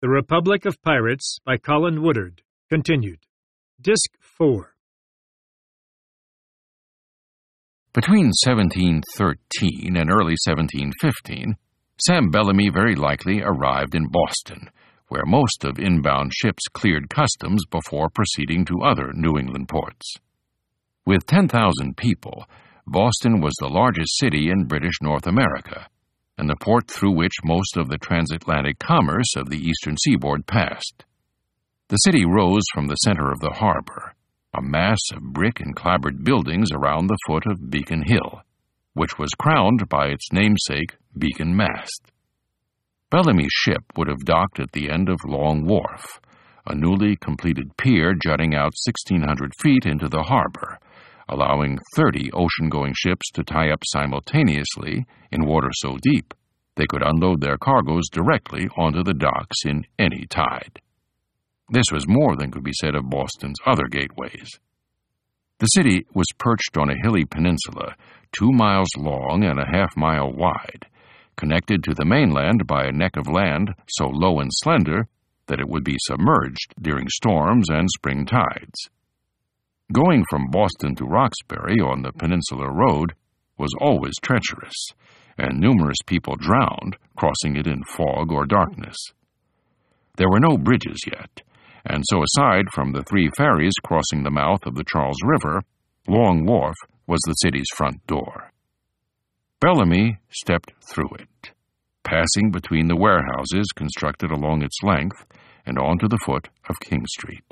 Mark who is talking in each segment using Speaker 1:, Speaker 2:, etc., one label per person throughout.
Speaker 1: The Republic of Pirates by Colin Woodard. Continued. Disc 4.
Speaker 2: Between 1713 and early 1715, Sam Bellamy very likely arrived in Boston, where most of inbound ships cleared customs before proceeding to other New England ports. With 10,000 people, Boston was the largest city in British North America, and the port through which most of the transatlantic commerce of the eastern seaboard passed. The city rose from the center of the harbor, a mass of brick and clapboard buildings around the foot of Beacon Hill, which was crowned by its namesake beacon mast. Bellamy's ship would have docked at the end of Long Wharf, a newly completed pier jutting out 1,600 feet into the harbor, allowing 30 ocean-going ships to tie up simultaneously in water so deep they could unload their cargoes directly onto the docks in any tide. This was more than could be said of Boston's other gateways. The city was perched on a hilly peninsula 2 miles long and a half-mile wide, connected to the mainland by a neck of land so low and slender that it would be submerged during storms and spring tides. Going from Boston to Roxbury on the Peninsula Road was always treacherous, and numerous people drowned crossing it in fog or darkness. There were no bridges yet, and so aside from the 3 ferries crossing the mouth of the Charles River, Long Wharf was the city's front door. Bellamy stepped through it, passing between the warehouses constructed along its length and onto the foot of King Street.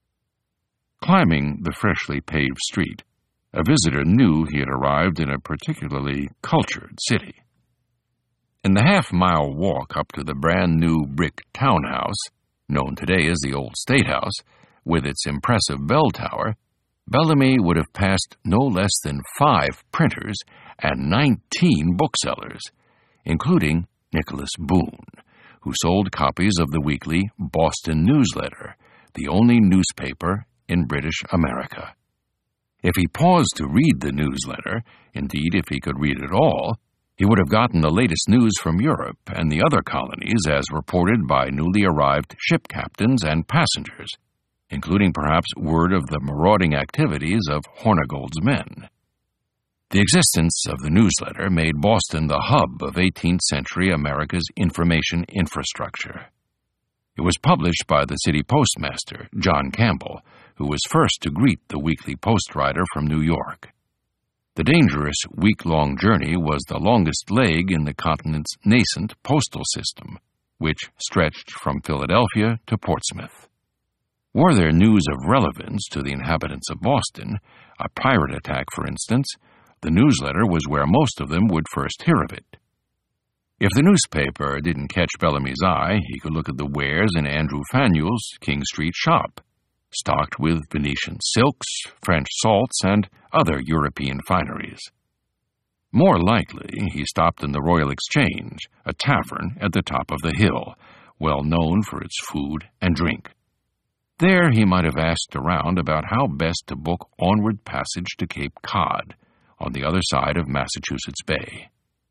Speaker 2: Climbing the freshly paved street, a visitor knew he had arrived in a particularly cultured city. In the half-mile walk up to the brand-new brick townhouse, known today as the Old State House, with its impressive bell tower, Bellamy would have passed no less than 5 printers and 19 booksellers, including Nicholas Boone, who sold copies of the weekly Boston Newsletter, the only newspaper in British America. If he paused to read the newsletter, indeed if he could read it all, he would have gotten the latest news from Europe and the other colonies as reported by newly arrived ship captains and passengers, including perhaps word of the marauding activities of Hornigold's men. The existence of the newsletter made Boston the hub of 18th century America's information infrastructure. It was published by the city postmaster, John Campbell, who was first to greet the weekly post-rider from New York. The dangerous week-long journey was the longest leg in the continent's nascent postal system, which stretched from Philadelphia to Portsmouth. Were there news of relevance to the inhabitants of Boston, a pirate attack, for instance, the newsletter was where most of them would first hear of it. If the newspaper didn't catch Bellamy's eye, he could look at the wares in Andrew Faneuil's King Street shop, stocked with Venetian silks, French salts, and other European fineries. More likely, he stopped in the Royal Exchange, a tavern at the top of the hill, well known for its food and drink. There he might have asked around about how best to book onward passage to Cape Cod, on the other side of Massachusetts Bay.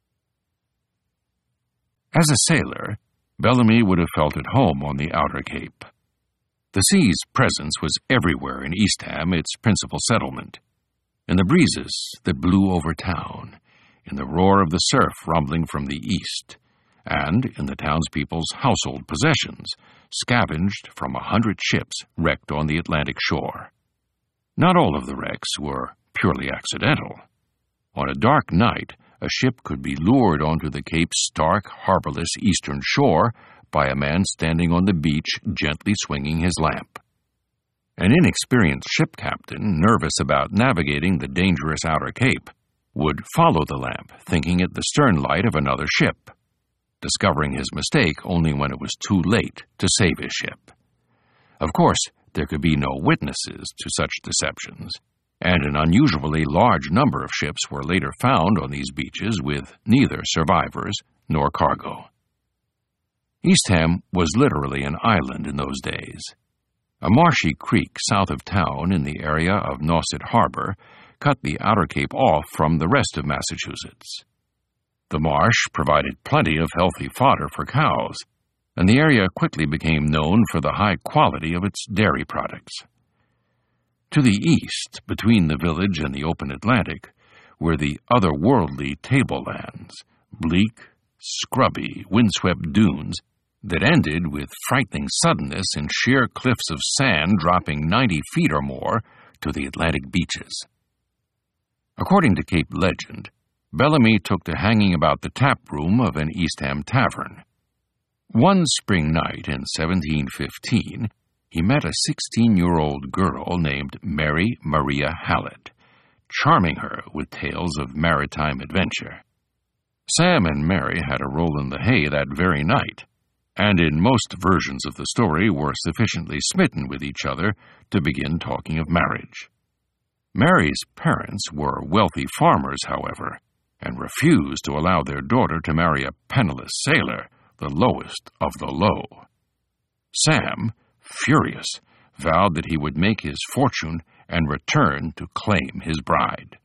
Speaker 2: As a sailor, Bellamy would have felt at home on the outer Cape. The sea's presence was everywhere in Eastham, its principal settlement, in the breezes that blew over town, in the roar of the surf rumbling from the east, and in the townspeople's household possessions, scavenged from 100 ships wrecked on the Atlantic shore. Not all of the wrecks were purely accidental. On a dark night, a ship could be lured onto the Cape's stark, harborless eastern shore by a man standing on the beach gently swinging his lamp. An inexperienced ship captain, nervous about navigating the dangerous outer Cape, would follow the lamp, thinking it the stern light of another ship, discovering his mistake only when it was too late to save his ship. Of course, there could be no witnesses to such deceptions, and an unusually large number of ships were later found on these beaches with neither survivors nor cargo. Eastham was literally an island in those days. A marshy creek south of town in the area of Nauset Harbor cut the outer Cape off from the rest of Massachusetts. The marsh provided plenty of healthy fodder for cows, and the area quickly became known for the high quality of its dairy products. To the east, between the village and the open Atlantic, were the otherworldly tablelands, bleak, scrubby, windswept dunes that ended with frightening suddenness in sheer cliffs of sand dropping 90 feet or more to the Atlantic beaches. According to Cape legend, Bellamy took to hanging about the tap room of an Eastham tavern. One spring night in 1715, he met a 16-year-old girl named Mary Maria Hallett, charming her with tales of maritime adventure. Sam and Mary had a roll in the hay that very night, and in most versions of the story were sufficiently smitten with each other to begin talking of marriage. Mary's parents were wealthy farmers, however, and refused to allow their daughter to marry a penniless sailor, the lowest of the low. Sam, furious, vowed that he would make his fortune and return to claim his bride.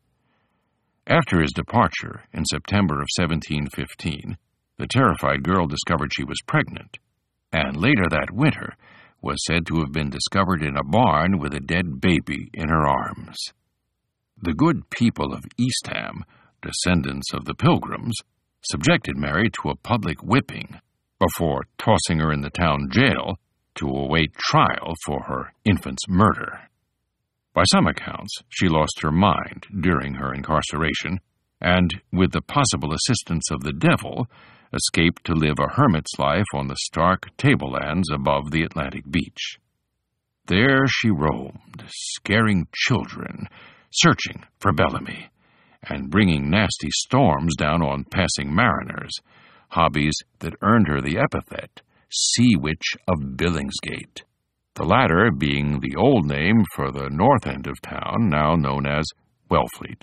Speaker 2: After his departure in September of 1715, the terrified girl discovered she was pregnant, and later that winter was said to have been discovered in a barn with a dead baby in her arms. The good people of Eastham, descendants of the Pilgrims, subjected Mary to a public whipping before tossing her in the town jail to await trial for her infant's murder. By some accounts, she lost her mind during her incarceration and, with the possible assistance of the devil, escaped to live a hermit's life on the stark tablelands above the Atlantic beach. There she roamed, scaring children, searching for Bellamy, and bringing nasty storms down on passing mariners, hobbies that earned her the epithet Sea Witch of Billingsgate, the latter being the old name for the north end of town, now known as Wellfleet.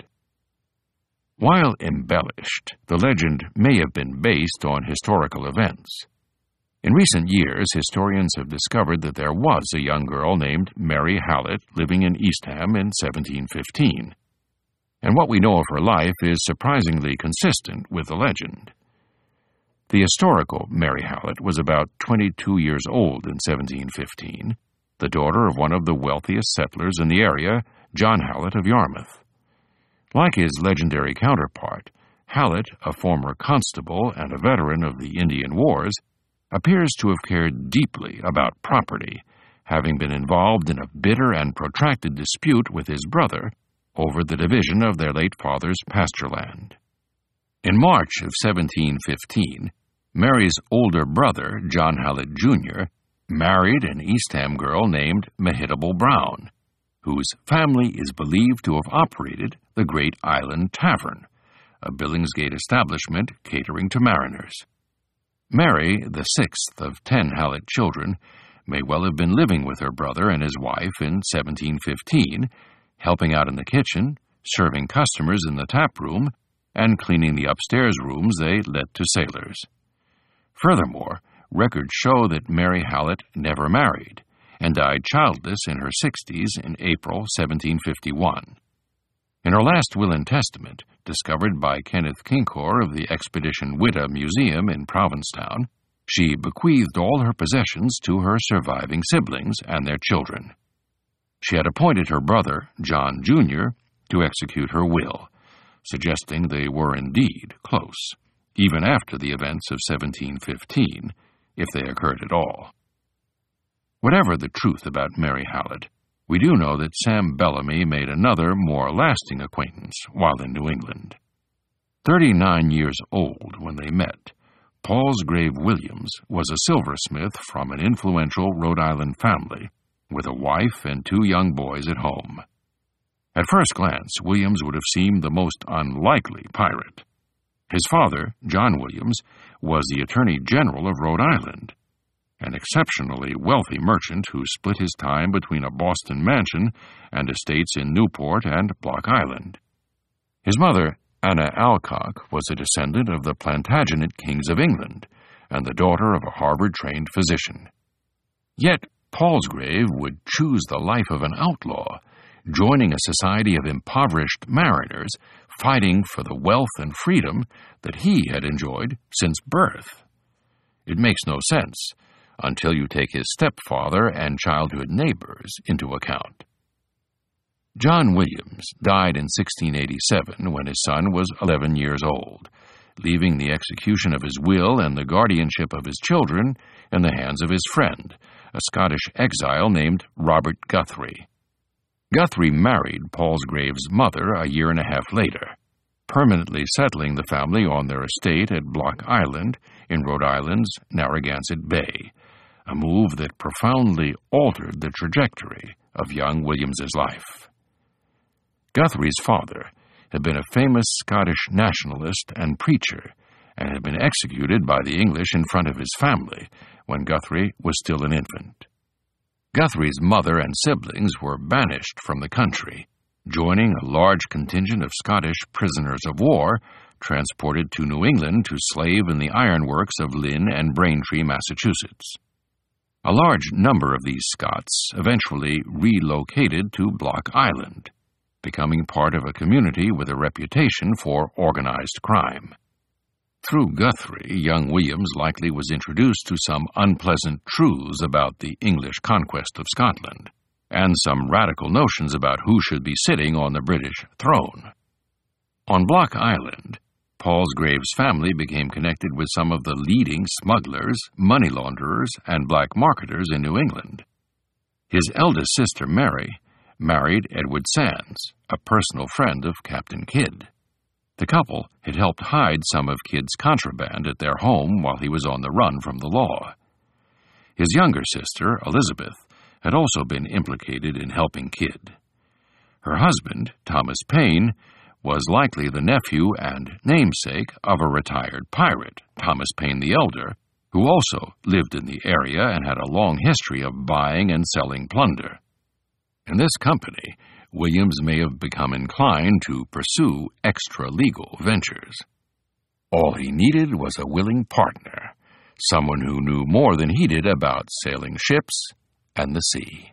Speaker 2: While embellished, the legend may have been based on historical events. In recent years, historians have discovered that there was a young girl named Mary Hallett living in Eastham in 1715, and what we know of her life is surprisingly consistent with the legend. The historical Mary Hallett was about 22 years old in 1715, the daughter of one of the wealthiest settlers in the area, John Hallett of Yarmouth. Like his legendary counterpart, Hallett, a former constable and a veteran of the Indian Wars, appears to have cared deeply about property, having been involved in a bitter and protracted dispute with his brother over the division of their late father's pasture land. In March of 1715, Mary's older brother, John Hallett, Jr., married an Eastham girl named Mehitable Brown, whose family is believed to have operated the Great Island Tavern, a Billingsgate establishment catering to mariners. Mary, the sixth of 10 Hallett children, may well have been living with her brother and his wife in 1715, helping out in the kitchen, serving customers in the tap room, and cleaning the upstairs rooms they let to sailors. Furthermore, records show that Mary Hallett never married and died childless in her 60s in April 1751. In her last will and testament, discovered by Kenneth Kinkor of the Expedition Witta Museum in Provincetown, she bequeathed all her possessions to her surviving siblings and their children. She had appointed her brother, John Jr., to execute her will, suggesting they were indeed close, even after the events of 1715, if they occurred at all. Whatever the truth about Mary Hallett, we do know that Sam Bellamy made another, more lasting acquaintance while in New England. 39 years old when they met, Palsgrave Williams was a silversmith from an influential Rhode Island family, with a wife and 2 young boys at home. At first glance, Williams would have seemed the most unlikely pirate. His father, John Williams, was the Attorney General of Rhode Island, an exceptionally wealthy merchant who split his time between a Boston mansion and estates in Newport and Block Island. His mother, Anna Alcock, was a descendant of the Plantagenet kings of England and the daughter of a Harvard-trained physician. Yet Palsgrave would choose the life of an outlaw, joining a society of impoverished mariners fighting for the wealth and freedom that he had enjoyed since birth. It makes no sense until you take his stepfather and childhood neighbors into account. John Williams died in 1687 when his son was 11 years old, leaving the execution of his will and the guardianship of his children in the hands of his friend, a Scottish exile named Robert Guthrie. Guthrie married Palsgrave's mother a year and a half later, permanently settling the family on their estate at Block Island in Rhode Island's Narragansett Bay, a move that profoundly altered the trajectory of young Williams's life. Guthrie's father had been a famous Scottish nationalist and preacher, and had been executed by the English in front of his family when Guthrie was still an infant. Guthrie's mother and siblings were banished from the country, joining a large contingent of Scottish prisoners of war transported to New England to slave in the ironworks of Lynn and Braintree, Massachusetts. A large number of these Scots eventually relocated to Block Island, becoming part of a community with a reputation for organized crime. Through Guthrie, young Williams likely was introduced to some unpleasant truths about the English conquest of Scotland, and some radical notions about who should be sitting on the British throne. On Block Island, Palsgrave's family became connected with some of the leading smugglers, money launderers, and black marketers in New England. His eldest sister, Mary, married Edward Sands, a personal friend of Captain Kidd. The couple had helped hide some of Kidd's contraband at their home while he was on the run from the law. His younger sister, Elizabeth, had also been implicated in helping Kidd. Her husband, Thomas Paine, was likely the nephew and namesake of a retired pirate, Thomas Paine the Elder, who also lived in the area and had a long history of buying and selling plunder. In this company, Williams may have become inclined to pursue extra-legal ventures. All he needed was a willing partner, someone who knew more than he did about sailing ships and the sea.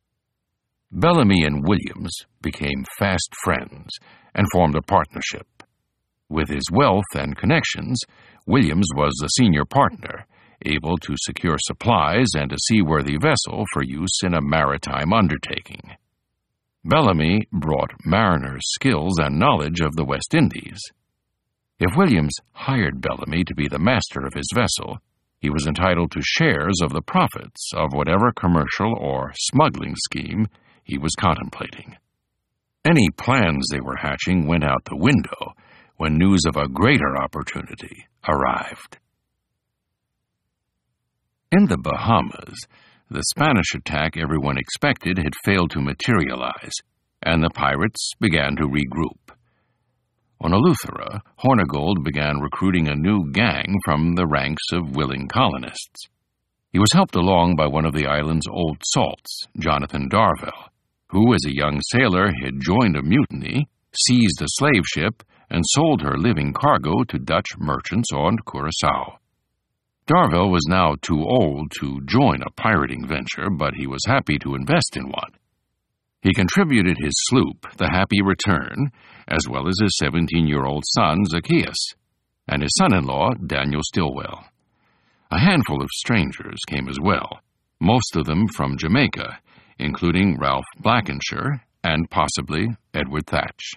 Speaker 2: Bellamy and Williams became fast friends and formed a partnership. With his wealth and connections, Williams was the senior partner, able to secure supplies and a seaworthy vessel for use in a maritime undertaking. Bellamy brought mariners' skills and knowledge of the West Indies. If Williams hired Bellamy to be the master of his vessel, he was entitled to shares of the profits of whatever commercial or smuggling scheme he was contemplating. Any plans they were hatching went out the window when news of a greater opportunity arrived. In the Bahamas, the Spanish attack everyone expected had failed to materialize, and the pirates began to regroup. On Eleuthera, Hornigold began recruiting a new gang from the ranks of willing colonists. He was helped along by one of the island's old salts, Jonathan Darvell, who, as a young sailor, had joined a mutiny, seized a slave ship, and sold her living cargo to Dutch merchants on Curaçao. Darvell was now too old to join a pirating venture, but he was happy to invest in one. He contributed his sloop, the Happy Return, as well as his 17-year-old son, Zacchaeus, and his son-in-law, Daniel Stilwell. A handful of strangers came as well, most of them from Jamaica, including Ralph Blackenshire and possibly Edward Thatch.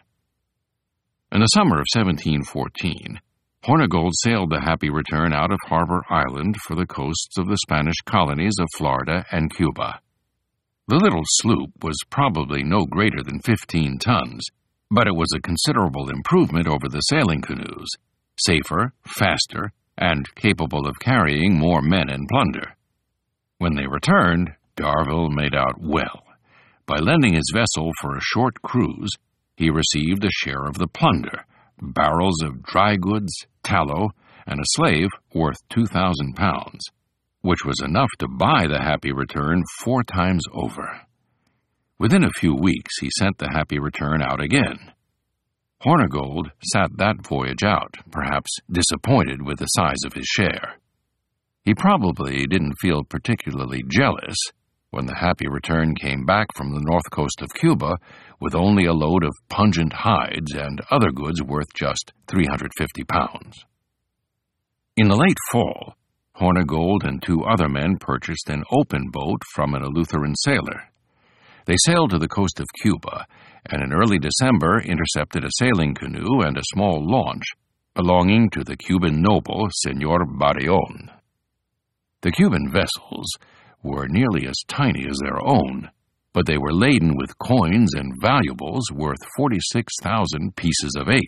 Speaker 2: In the summer of 1714, Hornigold sailed the Happy Return out of Harbor Island for the coasts of the Spanish colonies of Florida and Cuba. The little sloop was probably no greater than 15 tons, but it was a considerable improvement over the sailing canoes, safer, faster, and capable of carrying more men and plunder. When they returned, Darvell made out well. By lending his vessel for a short cruise, he received a share of the plunder, barrels of dry goods, tallow, and a slave worth 2,000 pounds, which was enough to buy the Happy Return 4 times over. Within a few weeks, he sent the Happy Return out again. Hornigold sat that voyage out, perhaps disappointed with the size of his share. He probably didn't feel particularly jealous when the Happy Return came back from the north coast of Cuba with only a load of pungent hides and other goods worth just 350 pounds. In the late fall, Hornigold and 2 other men purchased an open boat from an Eleutheran sailor. They sailed to the coast of Cuba, and in early December intercepted a sailing canoe and a small launch belonging to the Cuban noble Señor Barillon. The Cuban vessels were nearly as tiny as their own, but they were laden with coins and valuables worth 46,000 pieces of 8,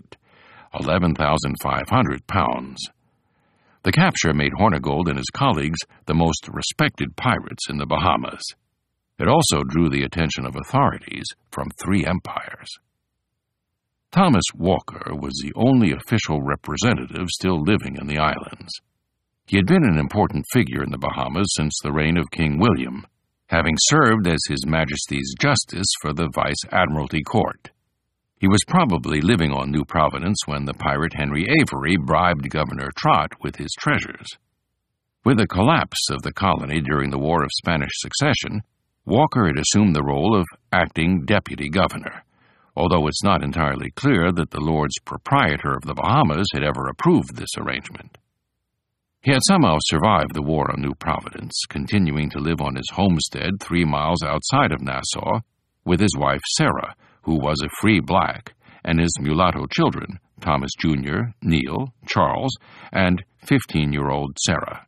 Speaker 2: 11,500 pounds. The capture made Hornigold and his colleagues the most respected pirates in the Bahamas. It also drew the attention of authorities from 3 empires. Thomas Walker was the only official representative still living in the islands. He had been an important figure in the Bahamas since the reign of King William, having served as His Majesty's Justice for the Vice Admiralty Court. He was probably living on New Providence when the pirate Henry Avery bribed Governor Trott with his treasures. With the collapse of the colony during the War of Spanish Succession, Walker had assumed the role of acting deputy governor, although it's not entirely clear that the Lords Proprietor of the Bahamas had ever approved this arrangement. He had somehow survived the war on New Providence, continuing to live on his homestead 3 miles outside of Nassau with his wife Sarah, who was a free black, and his mulatto children, Thomas Jr., Neil, Charles, and 15-year-old Sarah.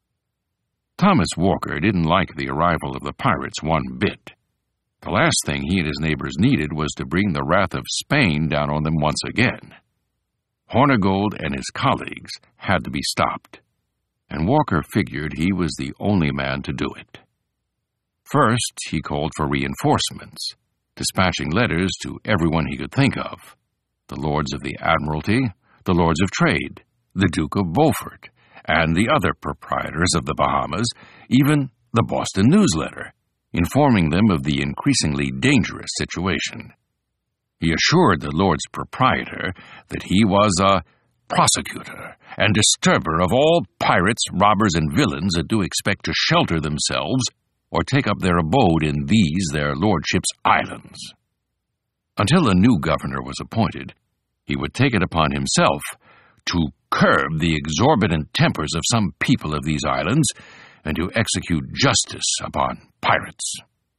Speaker 2: Thomas Walker didn't like the arrival of the pirates one bit. The last thing he and his neighbors needed was to bring the wrath of Spain down on them once again. Hornigold and his colleagues had to be stopped, and Walker figured he was the only man to do it. First, he called for reinforcements, dispatching letters to everyone he could think of: the Lords of the Admiralty, the Lords of Trade, the Duke of Beaufort, and the other proprietors of the Bahamas, even the Boston Newsletter, informing them of the increasingly dangerous situation. He assured the Lord's Proprietor that he was a prosecutor and disturber of all pirates, robbers, and villains that do expect to shelter themselves or take up their abode in these their lordships' islands. Until a new governor was appointed, he would take it upon himself to curb the exorbitant tempers of some people of these islands and to execute justice upon pirates.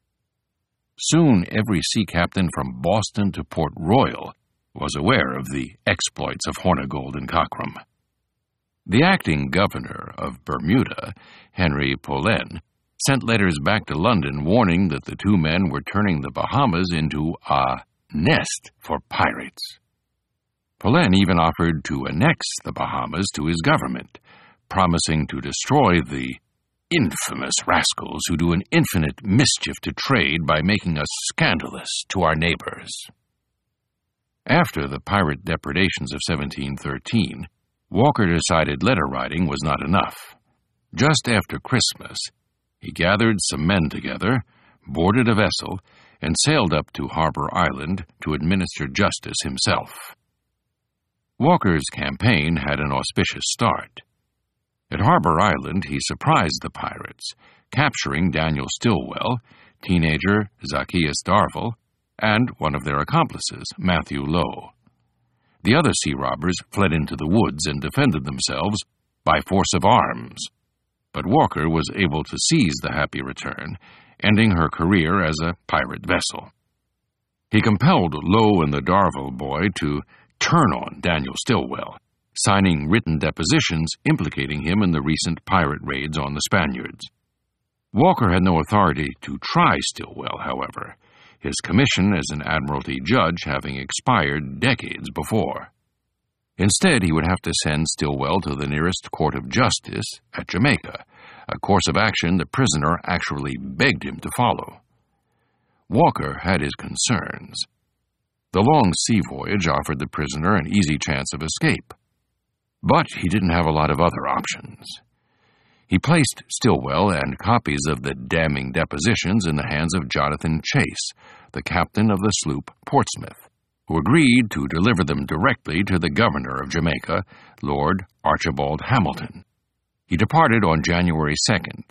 Speaker 2: Soon every sea captain from Boston to Port Royal was aware of the exploits of Hornigold and Cockram. The acting governor of Bermuda, Henry Pollen, sent letters back to London warning that the 2 men were turning the Bahamas into a nest for pirates. Pollen even offered to annex the Bahamas to his government, promising to destroy the infamous rascals who do an infinite mischief to trade by making us scandalous to our neighbors. After the pirate depredations of 1713, Walker decided letter writing was not enough. Just after Christmas, he gathered some men together, boarded a vessel, and sailed up to Harbor Island to administer justice himself. Walker's campaign had an auspicious start. At Harbor Island, he surprised the pirates, capturing Daniel Stillwell, teenager Zacchaeus Darville, and one of their accomplices, Matthew Lowe. The other sea robbers fled into the woods and defended themselves by force of arms, but Walker was able to seize the Happy Return, ending her career as a pirate vessel. He compelled Lowe and the Darville boy to turn on Daniel Stillwell, signing written depositions implicating him in the recent pirate raids on the Spaniards. Walker had no authority to try Stillwell, however, his commission as an Admiralty judge having expired decades before. Instead, he would have to send Stillwell to the nearest court of justice at Jamaica, a course of action the prisoner actually begged him to follow. Walker had his concerns. The long sea voyage offered the prisoner an easy chance of escape, but he didn't have a lot of other options. He placed Stillwell and copies of the damning depositions in the hands of Jonathan Chase, the captain of the sloop Portsmouth, who agreed to deliver them directly to the governor of Jamaica, Lord Archibald Hamilton. He departed on January 2nd,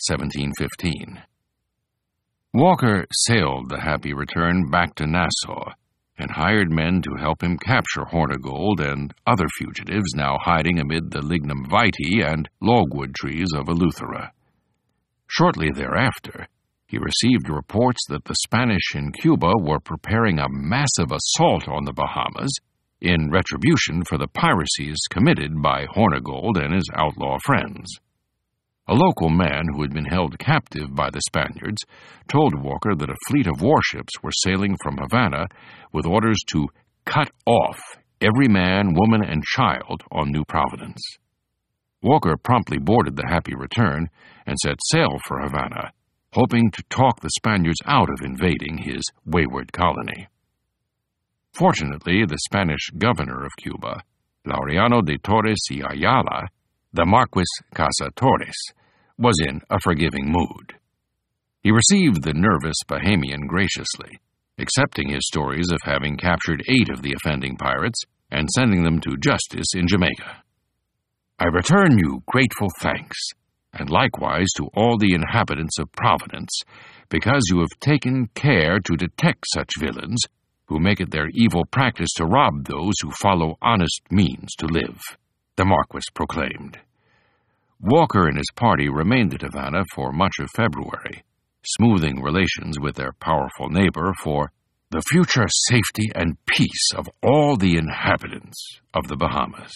Speaker 2: 1715. Walker sailed the Happy Return back to Nassau and hired men to help him capture Hornigold and other fugitives now hiding amid the lignum vitae and logwood trees of Eleuthera. Shortly thereafter, he received reports that the Spanish in Cuba were preparing a massive assault on the Bahamas in retribution for the piracies committed by Hornigold and his outlaw friends. A local man who had been held captive by the Spaniards told Walker that a fleet of warships were sailing from Havana with orders to cut off every man, woman, and child on New Providence. Walker promptly boarded the Happy Return and set sail for Havana, hoping to talk the Spaniards out of invading his wayward colony. Fortunately, the Spanish governor of Cuba, Laureano de Torres y Ayala, the Marquis Casa Torres, was in a forgiving mood. He received the nervous Bahamian graciously, accepting his stories of having captured 8 of the offending pirates and sending them to justice in Jamaica. "I return you grateful thanks, and likewise to all the inhabitants of Providence, because you have taken care to detect such villains who make it their evil practice to rob those who follow honest means to live," the Marquis proclaimed. Walker and his party remained at Havana for much of February, smoothing relations with their powerful neighbor for the future safety and peace of all the inhabitants of the Bahamas.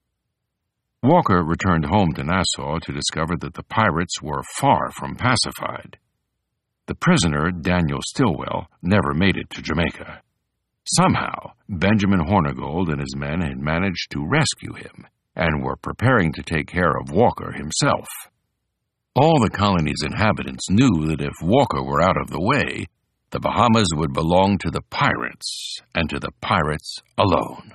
Speaker 2: Walker returned home to Nassau to discover that the pirates were far from pacified. The prisoner, Daniel Stillwell, never made it to Jamaica. Somehow, Benjamin Hornigold and his men had managed to rescue him and were preparing to take care of Walker himself. All the colony's inhabitants knew that if Walker were out of the way, the Bahamas would belong to the pirates, and to the pirates alone.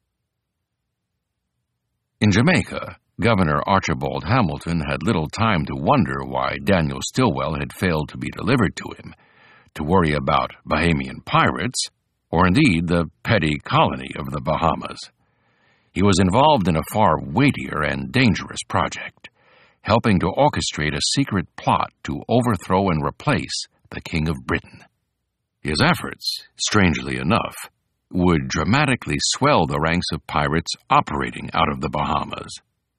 Speaker 2: In Jamaica, Governor Archibald Hamilton had little time to wonder why Daniel Stillwell had failed to be delivered to him, to worry about Bahamian pirates, or indeed the petty colony of the Bahamas. He was involved in a far weightier and dangerous project, helping to orchestrate a secret plot to overthrow and replace the King of Britain. His efforts, strangely enough, would dramatically swell the ranks of pirates operating out of the Bahamas.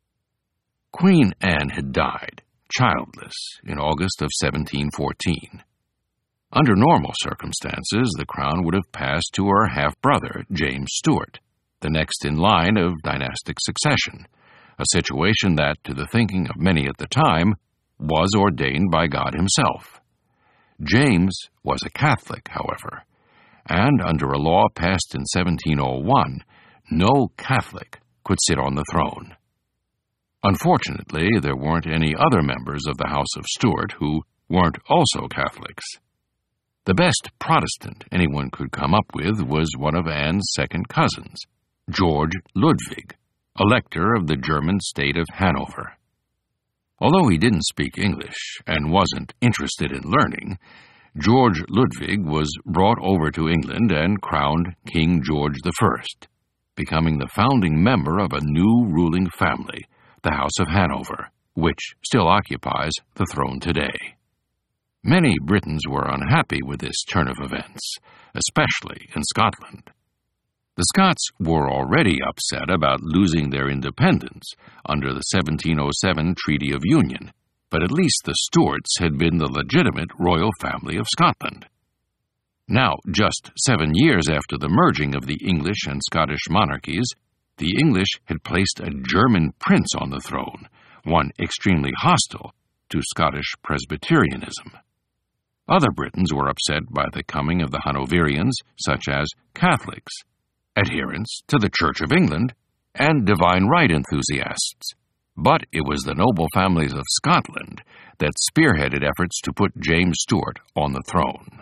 Speaker 2: Queen Anne had died, childless, in August of 1714. Under normal circumstances, the crown would have passed to her half-brother, James Stuart, the next in line of dynastic succession, a situation that, to the thinking of many at the time, was ordained by God himself. James was a Catholic, however, and under a law passed in 1701, no Catholic could sit on the throne. Unfortunately, there weren't any other members of the House of Stuart who weren't also Catholics. The best Protestant anyone could come up with was one of Anne's second cousins, George Ludwig, Elector of the German state of Hanover. Although he didn't speak English and wasn't interested in learning, George Ludwig was brought over to England and crowned King George I, becoming the founding member of a new ruling family, the House of Hanover, which still occupies the throne today. Many Britons were unhappy with this turn of events, especially in Scotland. The Scots were already upset about losing their independence under the 1707 Treaty of Union, but at least the Stuarts had been the legitimate royal family of Scotland. Now, just 7 years after the merging of the English and Scottish monarchies, the English had placed a German prince on the throne, one extremely hostile to Scottish Presbyterianism. Other Britons were upset by the coming of the Hanoverians, such as Catholics, adherents to the Church of England, and divine right enthusiasts. But it was the noble families of Scotland that spearheaded efforts to put James Stuart on the throne.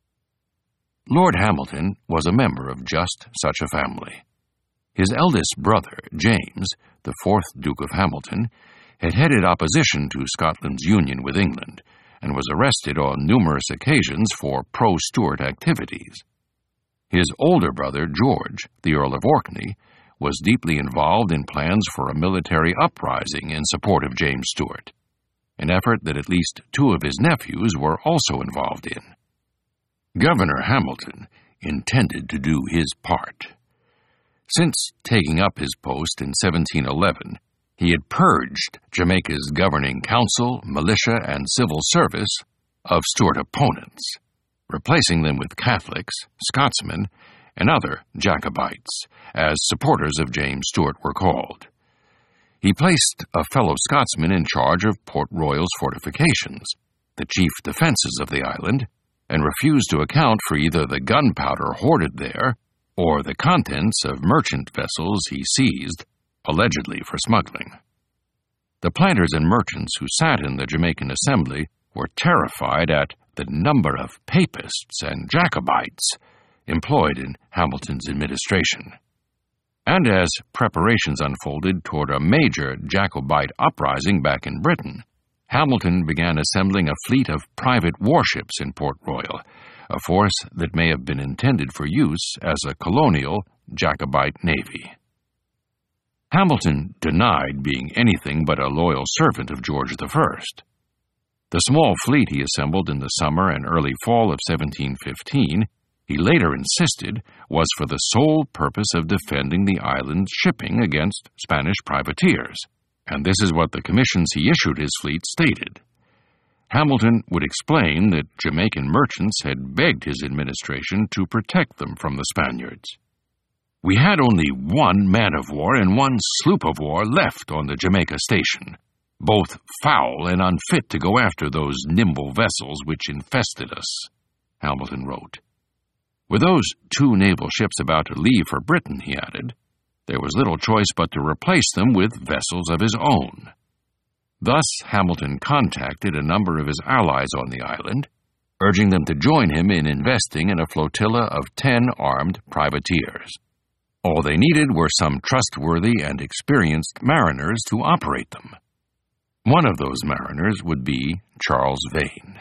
Speaker 2: Lord Hamilton was a member of just such a family. His eldest brother, James, the 4th Duke of Hamilton, had headed opposition to Scotland's union with England and was arrested on numerous occasions for pro-Stuart activities. His older brother, George, the Earl of Orkney, was deeply involved in plans for a military uprising in support of James Stuart, an effort that at least 2 of his nephews were also involved in. Governor Hamilton, intended to do his part. Since taking up his post in 1711, he had purged Jamaica's governing council, militia, and civil service of Stuart opponents, replacing them with Catholics, Scotsmen, and other Jacobites, as supporters of James Stuart were called. He placed a fellow Scotsman in charge of Port Royal's fortifications, the chief defenses of the island, and refused to account for either the gunpowder hoarded there or the contents of merchant vessels he seized, allegedly for smuggling. The planters and merchants who sat in the Jamaican Assembly were terrified at the number of papists and Jacobites employed in Hamilton's administration. And as preparations unfolded toward a major Jacobite uprising back in Britain, Hamilton began assembling a fleet of private warships in Port Royal, a force that may have been intended for use as a colonial Jacobite navy. Hamilton denied being anything but a loyal servant of George I. The small fleet he assembled in the summer and early fall of 1715, he later insisted, was for the sole purpose of defending the island's shipping against Spanish privateers, and this is what the commissions he issued his fleet stated. Hamilton would explain that Jamaican merchants had begged his administration to protect them from the Spaniards. We had only one man-of-war and one sloop-of-war left on the Jamaica station, both foul and unfit to go after those nimble vessels which infested us, Hamilton wrote. With those two naval ships about to leave for Britain, he added, there was little choice but to replace them with vessels of his own. Thus, Hamilton contacted a number of his allies on the island, urging them to join him in investing in a flotilla of 10 armed privateers. All they needed were some trustworthy and experienced mariners to operate them. One of those mariners would be Charles Vane.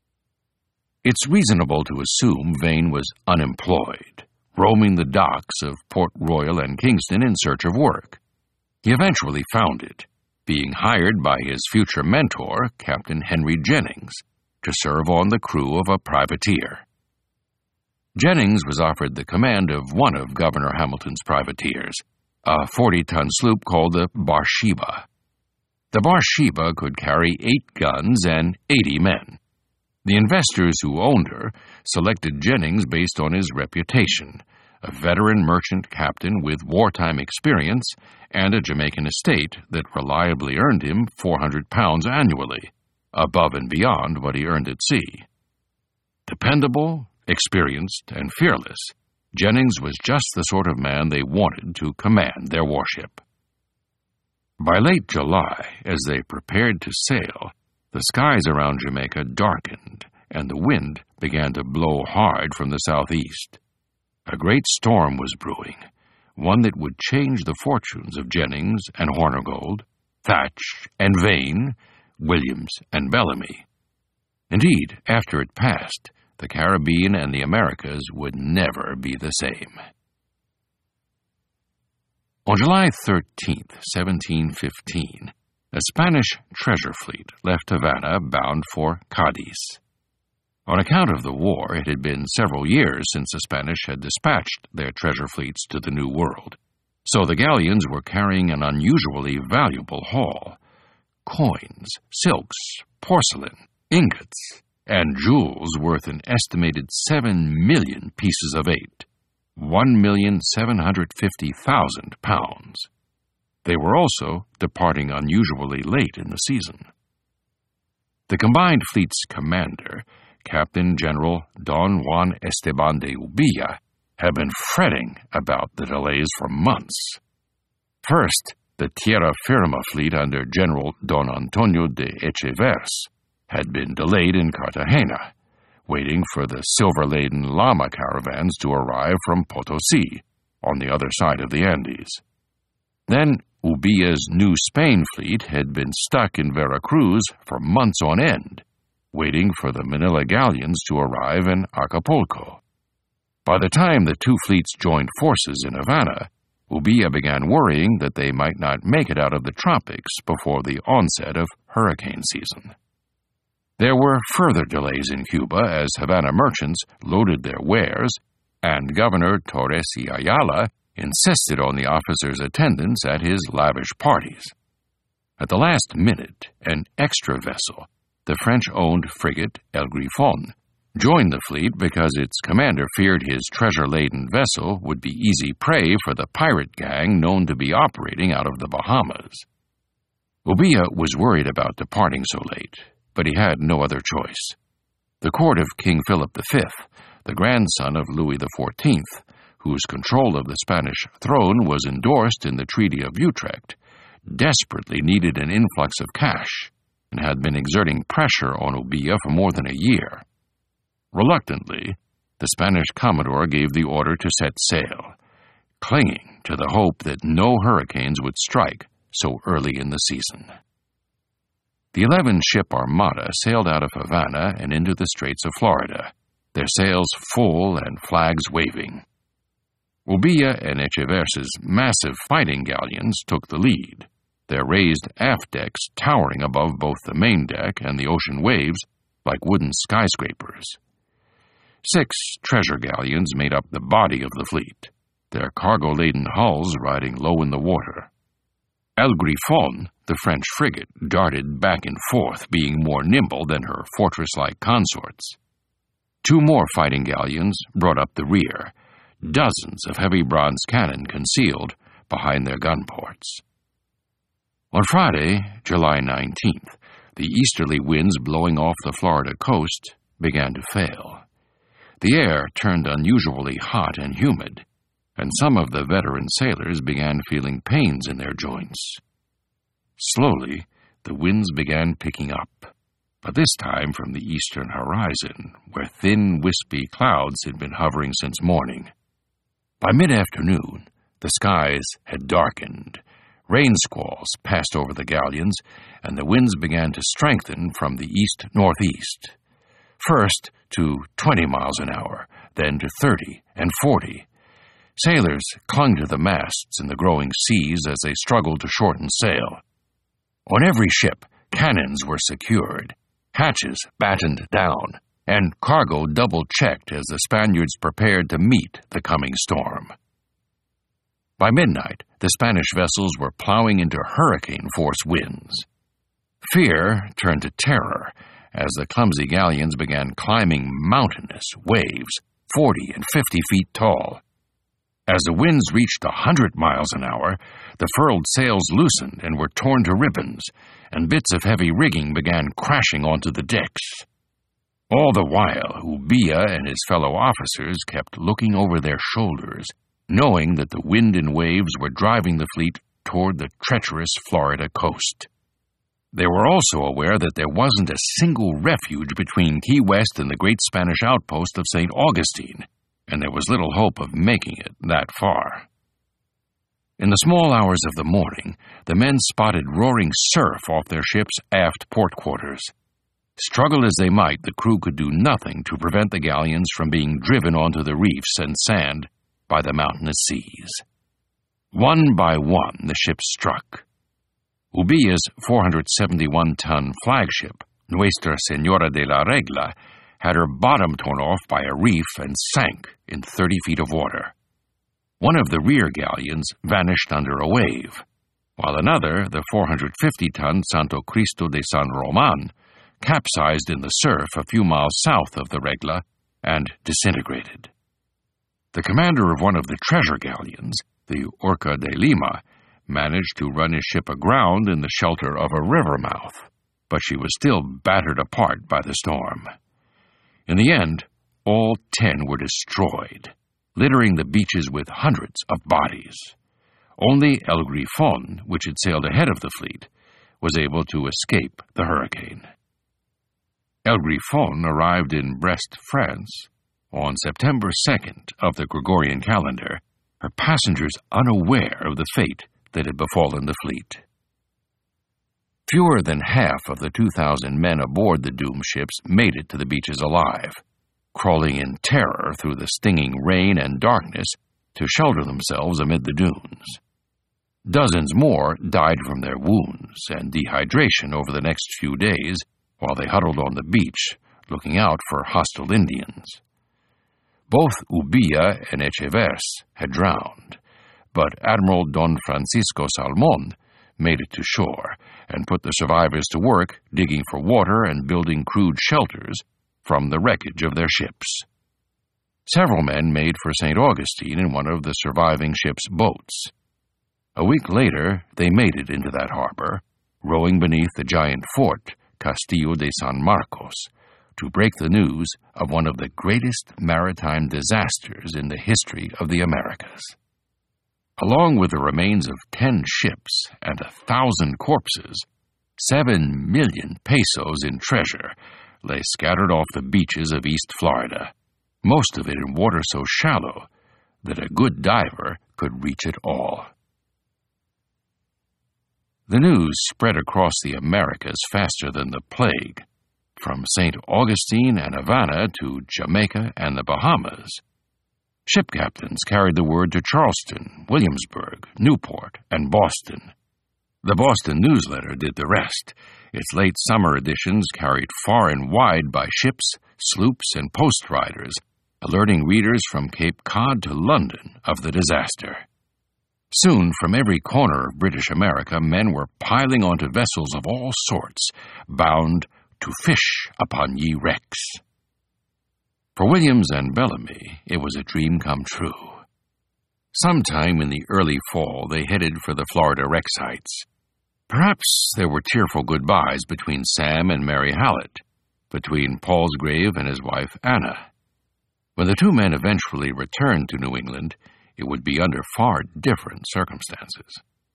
Speaker 2: It's reasonable to assume Vane was unemployed, roaming the docks of Port Royal and Kingston in search of work. He eventually found it, being hired by his future mentor, Captain Henry Jennings, to serve on the crew of a privateer. Jennings was offered the command of one of Governor Hamilton's privateers, a 40-ton sloop called the Barsheba. The Barsheba could carry 8 guns and 80 men. The investors who owned her selected Jennings based on his reputation, a veteran merchant captain with wartime experience and a Jamaican estate that reliably earned him £400 annually, above and beyond what he earned at sea. Dependable, experienced, and fearless, Jennings was just the sort of man they wanted to command their warship. By late July, as they prepared to sail, the skies around Jamaica darkened, and the wind began to blow hard from the southeast. A great storm was brewing, one that would change the fortunes of Jennings and Hornigold, Thatch and Vane, Williams and Bellamy. Indeed, after it passed, the Caribbean and the Americas would never be the same. On July 13, 1715, a Spanish treasure fleet left Havana bound for Cadiz. On account of the war, it had been several years since the Spanish had dispatched their treasure fleets to the New World, so the galleons were carrying an unusually valuable haul: coins, silks, porcelain, ingots, and jewels worth an estimated 7 million pieces of eight, £1,750,000. They were also departing unusually late in the season. The combined fleet's commander, Captain General Don Juan Esteban de Ubilla, had been fretting about the delays for months. First, the Tierra Firma fleet under General Don Antonio de Echevers had been delayed in Cartagena, waiting for the silver-laden llama caravans to arrive from Potosi, on the other side of the Andes. Then Ubilla's New Spain fleet had been stuck in Veracruz for months on end, waiting for the Manila galleons to arrive in Acapulco. By the time the two fleets joined forces in Havana, Ubilla began worrying that they might not make it out of the tropics before the onset of hurricane season. There were further delays in Cuba as Havana merchants loaded their wares and Governor Torres y Ayala insisted on the officers' attendance at his lavish parties. At the last minute, an extra vessel, the French-owned frigate El Griffon, joined the fleet because its commander feared his treasure-laden vessel would be easy prey for the pirate gang known to be operating out of the Bahamas. Ubilla was worried about departing so late, but he had no other choice. The court of King Philip V, the grandson of Louis XIV, whose control of the Spanish throne was endorsed in the Treaty of Utrecht, desperately needed an influx of cash and had been exerting pressure on Ubilla for more than a year. Reluctantly, the Spanish commodore gave the order to set sail, clinging to the hope that no hurricanes would strike so early in the season. The 11-ship armada sailed out of Havana and into the Straits of Florida, their sails full and flags waving. Ubilla and Echeverri's massive fighting galleons took the lead, their raised aft decks towering above both the main deck and the ocean waves like wooden skyscrapers. 6 treasure galleons made up the body of the fleet, their cargo-laden hulls riding low in the water. El Griffon, the French frigate, darted back and forth, being more nimble than her fortress-like consorts. 2 more fighting galleons brought up the rear, dozens of heavy bronze cannon concealed behind their gun ports. On Friday, July 19th, the easterly winds blowing off the Florida coast began to fail. The air turned unusually hot and humid, and some of the veteran sailors began feeling pains in their joints. Slowly, the winds began picking up, but this time from the eastern horizon, where thin, wispy clouds had been hovering since morning. By mid-afternoon, the skies had darkened. Rain squalls passed over the galleons, and the winds began to strengthen from the east-northeast. First to 20 miles an hour, then to 30 and 40. Sailors clung to the masts in the growing seas as they struggled to shorten sail. On every ship, cannons were secured, hatches battened down, and cargo double-checked as the Spaniards prepared to meet the coming storm. By midnight, the Spanish vessels were plowing into hurricane-force winds. Fear turned to terror as the clumsy galleons began climbing mountainous waves 40 and 50 feet tall. As the winds reached 100 miles an hour, the furled sails loosened and were torn to ribbons, and bits of heavy rigging began crashing onto the decks. All the while, Ubilla and his fellow officers kept looking over their shoulders, knowing that the wind and waves were driving the fleet toward the treacherous Florida coast. They were also aware that there wasn't a single refuge between Key West and the great Spanish outpost of St. Augustine, and there was little hope of making it that far. In the small hours of the morning, the men spotted roaring surf off their ship's aft port quarters. Struggle as they might, the crew could do nothing to prevent the galleons from being driven onto the reefs and sand by the mountainous seas. One by one, the ships struck. Ubilla's 471-ton flagship, Nuestra Señora de la Regla, had her bottom torn off by a reef and sank in 30 feet of water. One of the rear galleons vanished under a wave, while another, the 450-ton Santo Cristo de San Roman, capsized in the surf a few miles south of the Regla and disintegrated. The commander of one of the treasure galleons, the Urca de Lima, managed to run his ship aground in the shelter of a river mouth, but she was still battered apart by the storm. In the end, all 10 were destroyed, littering the beaches with hundreds of bodies. Only El Griffon, which had sailed ahead of the fleet, was able to escape the hurricane. El Griffon arrived in Brest, France, on September 2nd of the Gregorian calendar, her passengers unaware of the fate that had befallen the fleet. Fewer than half of the 2,000 men aboard the doomed ships made it to the beaches alive, crawling in terror through the stinging rain and darkness to shelter themselves amid the dunes. Dozens more died from their wounds and dehydration over the next few days while they huddled on the beach, looking out for hostile Indians. Both Ubilla and Echeverri had drowned, but Admiral Don Francisco Salmon made it to shore and put the survivors to work digging for water and building crude shelters from the wreckage of their ships. Several men made for St. Augustine in one of the surviving ship's boats. A week later, they made it into that harbor, rowing beneath the giant fort, Castillo de San Marcos, to break the news of one of the greatest maritime disasters in the history of the Americas. Along with the remains of 10 ships and 1,000 corpses, 7 million pesos in treasure lay scattered off the beaches of East Florida, most of it in water so shallow that a good diver could reach it all. The news spread across the Americas faster than the plague, from St. Augustine and Havana to Jamaica and the Bahamas. Ship captains carried the word to Charleston, Williamsburg, Newport, and Boston. The Boston Newsletter did the rest, its late summer editions carried far and wide by ships, sloops, and post riders, alerting readers from Cape Cod to London of the disaster. Soon, from every corner of British America, men were piling onto vessels of all sorts, bound to fish upon ye wrecks. For Williams and Bellamy, it was a dream come true. Sometime in the early fall, they headed for the Florida wreck sites. Perhaps there were tearful goodbyes between Sam and Mary Hallett, between Palsgrave and his wife Anna. When the two men eventually returned to New England, it would be under far different circumstances.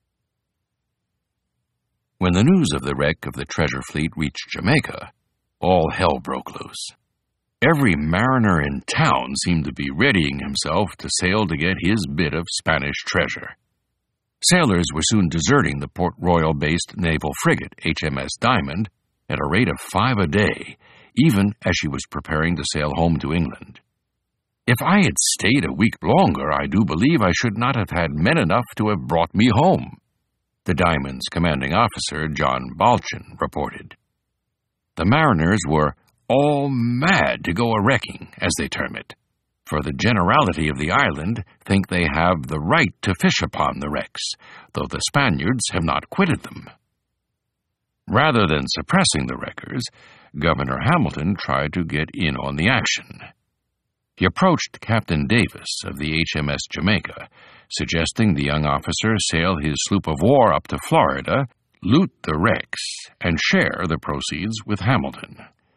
Speaker 2: When the news of the wreck of the treasure fleet reached Jamaica, all hell broke loose. Every mariner in town seemed to be readying himself to sail to get his bit of Spanish treasure. Sailors were soon deserting the Port Royal-based naval frigate, HMS Diamond, at a rate of 5 a day, even as she was preparing to sail home to England. If I had stayed a week longer, I do believe I should not have had men enough to have brought me home, the Diamond's commanding officer, John Balchin, reported. The mariners were all mad to go a-wrecking, as they term it, for the generality of the island think they have the right to fish upon the wrecks, though the Spaniards have not quitted them. Rather than suppressing the wreckers, Governor Hamilton tried to get in on the action. He approached Captain Davis of the HMS Jamaica, suggesting the young officer sail his sloop of war up to Florida, loot the wrecks, and share the proceeds with Hamilton.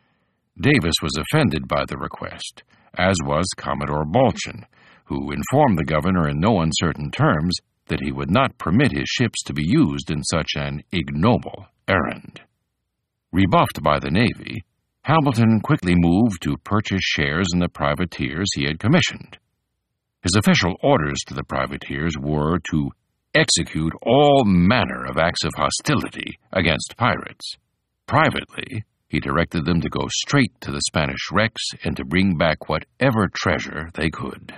Speaker 2: Davis was offended by the request, as was Commodore Balchin, who informed the governor in no uncertain terms that he would not permit his ships to be used in such an ignoble errand. Rebuffed by the Navy, Hamilton quickly moved to purchase shares in the privateers he had commissioned. His official orders to the privateers were to execute all manner of acts of hostility against pirates. Privately, he directed them to go straight to the Spanish wrecks and to bring back whatever treasure they could.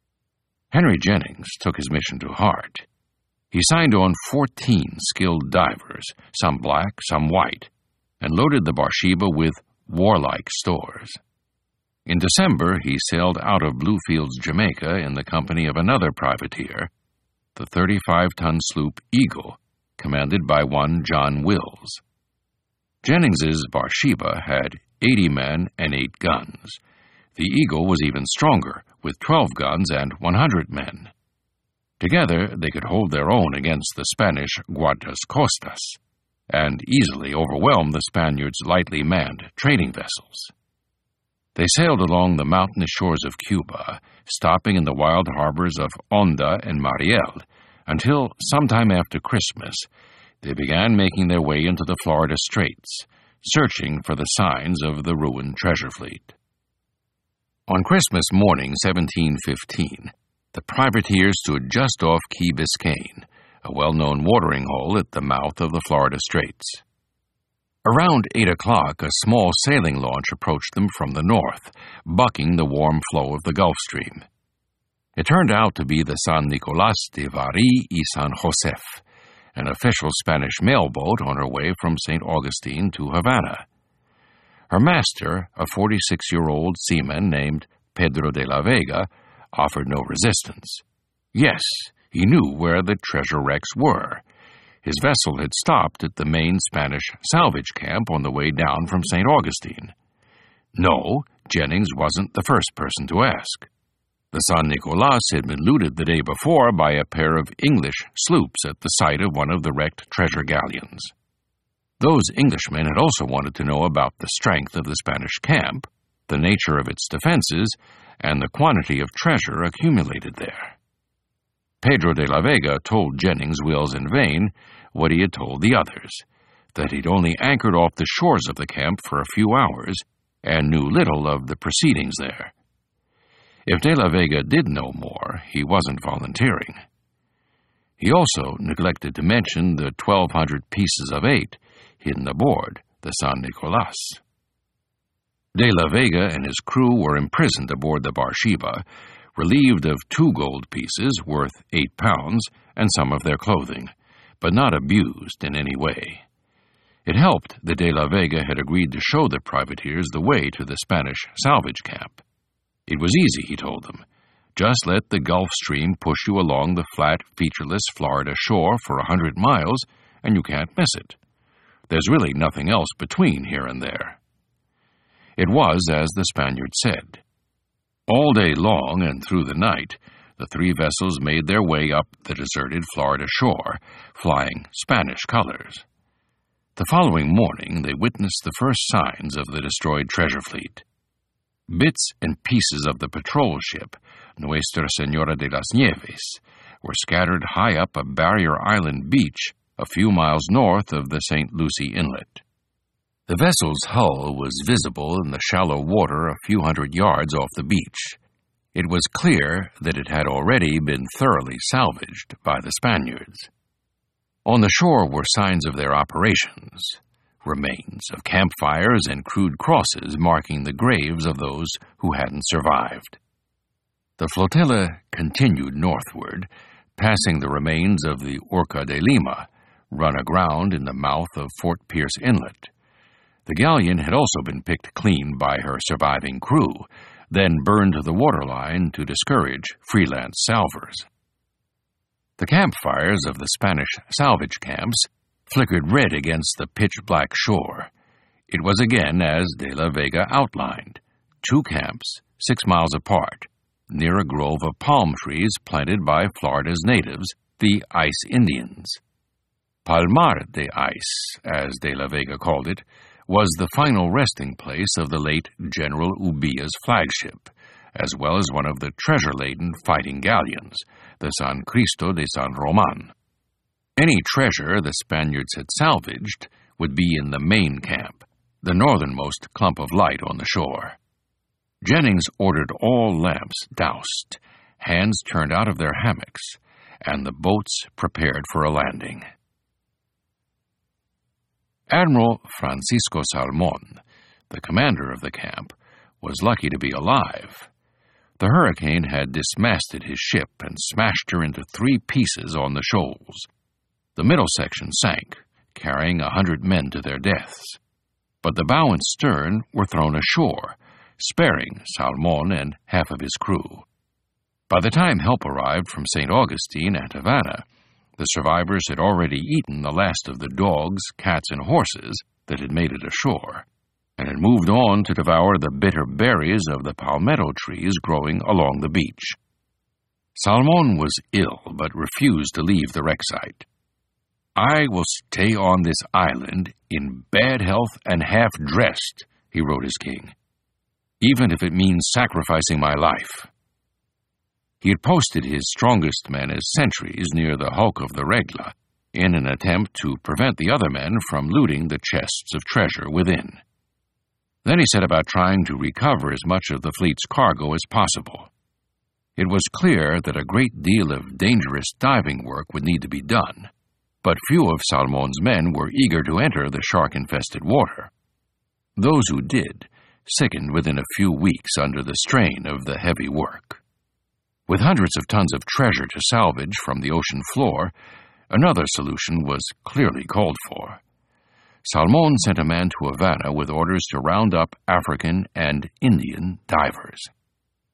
Speaker 2: Henry Jennings took his mission to heart. He signed on 14 skilled divers, some black, some white, and loaded the Bathsheba with warlike stores. In December, he sailed out of Bluefields, Jamaica, in the company of another privateer, the 35-ton sloop Eagle, commanded by one John Wills. Jennings's Bathsheba had 80 men and 8 guns. The Eagle was even stronger, with 12 guns and 100 men. Together, they could hold their own against the Spanish Guardas Costas, and easily overwhelm the Spaniards' lightly manned trading vessels. They sailed along the mountainous shores of Cuba, stopping in the wild harbors of Honda and Mariel, until sometime after Christmas, they began making their way into the Florida Straits, searching for the signs of the ruined treasure fleet. On Christmas morning, 1715, the privateers stood just off Key Biscayne, a well-known watering hole at the mouth of the Florida Straits. Around 8 o'clock, a small sailing launch approached them from the north, bucking the warm flow of the Gulf Stream. It turned out to be the San Nicolás de Bari y San Josef, an official Spanish mail boat on her way from St. Augustine to Havana. Her master, a 46-year-old seaman named Pedro de la Vega, offered no resistance. Yes, he knew where the treasure wrecks were. His vessel had stopped at the main Spanish salvage camp on the way down from St. Augustine. No, Jennings wasn't the first person to ask. The San Nicolas had been looted the day before by a pair of English sloops at the site of one of the wrecked treasure galleons. Those Englishmen had also wanted to know about the strength of the Spanish camp, the nature of its defenses, and the quantity of treasure accumulated there. Pedro de la Vega told Jennings Wills in vain what he had told the others, that he'd only anchored off the shores of the camp for a few hours and knew little of the proceedings there. If de la Vega did know more, he wasn't volunteering. He also neglected to mention the 1,200 pieces of 8 hidden aboard the San Nicolas. De la Vega and his crew were imprisoned aboard the Bathsheba, relieved of 2 gold pieces worth 8 pounds and some of their clothing, but not abused in any way. It helped that de la Vega had agreed to show the privateers the way to the Spanish salvage camp. It was easy, he told them. Just let the Gulf Stream push you along the flat, featureless Florida shore for 100 miles, and you can't miss it. There's really nothing else between here and there. It was as the Spaniard said. All day long and through the night, the 3 vessels made their way up the deserted Florida shore, flying Spanish colors. The following morning, they witnessed the first signs of the destroyed treasure fleet. Bits and pieces of the patrol ship, Nuestra Señora de las Nieves, were scattered high up a barrier island beach a few miles north of the St. Lucie Inlet. The vessel's hull was visible in the shallow water a few hundred yards off the beach. It was clear that it had already been thoroughly salvaged by the Spaniards. On the shore were signs of their operations, remains of campfires and crude crosses marking the graves of those who hadn't survived. The flotilla continued northward, passing the remains of the Urca de Lima, run aground in the mouth of Fort Pierce Inlet. The galleon had also been picked clean by her surviving crew, then burned to the waterline to discourage freelance salvors. The campfires of the Spanish salvage camps flickered red against the pitch-black shore. It was again as de la Vega outlined, 2 camps 6 miles apart, near a grove of palm trees planted by Florida's natives, the Ice Indians. Palmar de Ice, as de la Vega called it, was the final resting place of the late General Ubilla's flagship, as well as one of the treasure-laden fighting galleons, the San Cristo de San Roman. Any treasure the Spaniards had salvaged would be in the main camp, the northernmost clump of light on the shore. Jennings ordered all lamps doused, hands turned out of their hammocks, and the boats prepared for a landing. Admiral Francisco Salmon, the commander of the camp, was lucky to be alive. The hurricane had dismasted his ship and smashed her into 3 pieces on the shoals. The middle section sank, carrying 100 men to their deaths. But the bow and stern were thrown ashore, sparing Salmon and half of his crew. By the time help arrived from St. Augustine and Havana, the survivors had already eaten the last of the dogs, cats, and horses that had made it ashore, and had moved on to devour the bitter berries of the palmetto trees growing along the beach. Salmon was ill, but refused to leave the wreck site. "I will stay on this island in bad health and half-dressed," he wrote his king, "even if it means sacrificing my life." He had posted his strongest men as sentries near the hulk of the Regla, in an attempt to prevent the other men from looting the chests of treasure within. Then he set about trying to recover as much of the fleet's cargo as possible. It was clear that a great deal of dangerous diving work would need to be done, but few of Salmon's men were eager to enter the shark-infested water. Those who did sickened within a few weeks under the strain of the heavy work. With hundreds of tons of treasure to salvage from the ocean floor, another solution was clearly called for. Salmon sent a man to Havana with orders to round up African and Indian divers.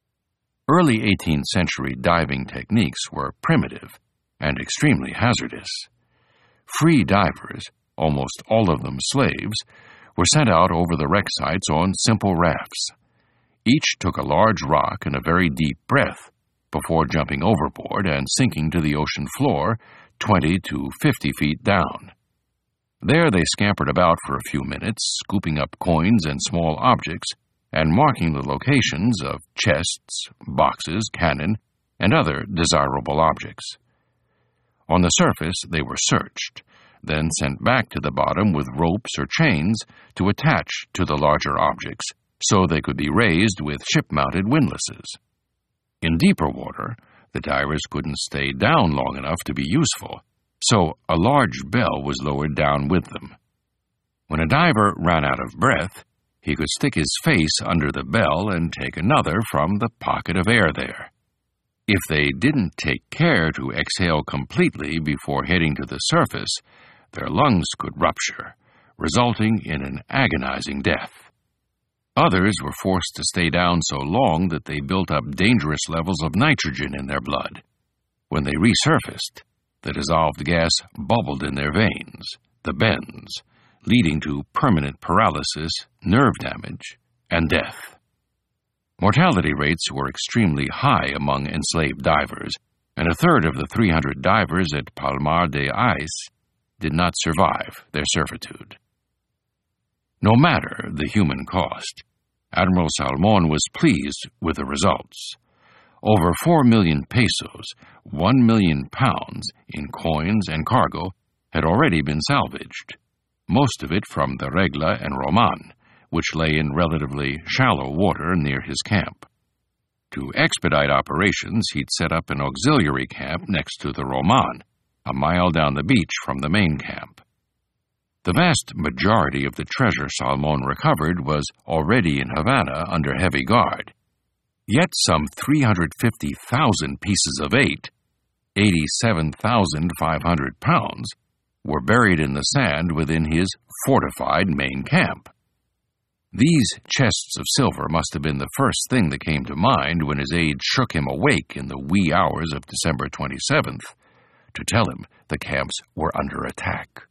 Speaker 2: Early 18th century diving techniques were primitive and extremely hazardous. Free divers, almost all of them slaves, were sent out over the wreck sites on simple rafts. Each took a large rock and a very deep breath before jumping overboard and sinking to the ocean floor 20 to 50 feet down. There they scampered about for a few minutes, scooping up coins and small objects and marking the locations of chests, boxes, cannon, and other desirable objects. On the surface, they were searched, then sent back to the bottom with ropes or chains to attach to the larger objects so they could be raised with ship-mounted windlasses. In deeper water, the divers couldn't stay down long enough to be useful, so a large bell was lowered down with them. When a diver ran out of breath, he could stick his face under the bell and take another from the pocket of air there. If they didn't take care to exhale completely before heading to the surface, their lungs could rupture, resulting in an agonizing death. Others were forced to stay down so long that they built up dangerous levels of nitrogen in their blood. When they resurfaced, the dissolved gas bubbled in their veins, the bends, leading to permanent paralysis, nerve damage, and death. Mortality rates were extremely high among enslaved divers, and a third of the 300 divers at Palmar de Ais did not survive their servitude. No matter the human cost, Admiral Salmon was pleased with the results. Over 4 million pesos, 1 million pounds in coins and cargo had already been salvaged, most of it from the Regla and Roman, which lay in relatively shallow water near his camp. To expedite operations, he'd set up an auxiliary camp next to the Roman, a mile down the beach from the main camp. The vast majority of the treasure Salmon recovered was already in Havana under heavy guard. Yet some 350,000 pieces of eight, 87,500 pounds, were buried in the sand within his fortified main camp. These chests of silver must have been the first thing that came to mind when his aide shook him awake in the wee hours of December 27th to tell him the camps were under attack.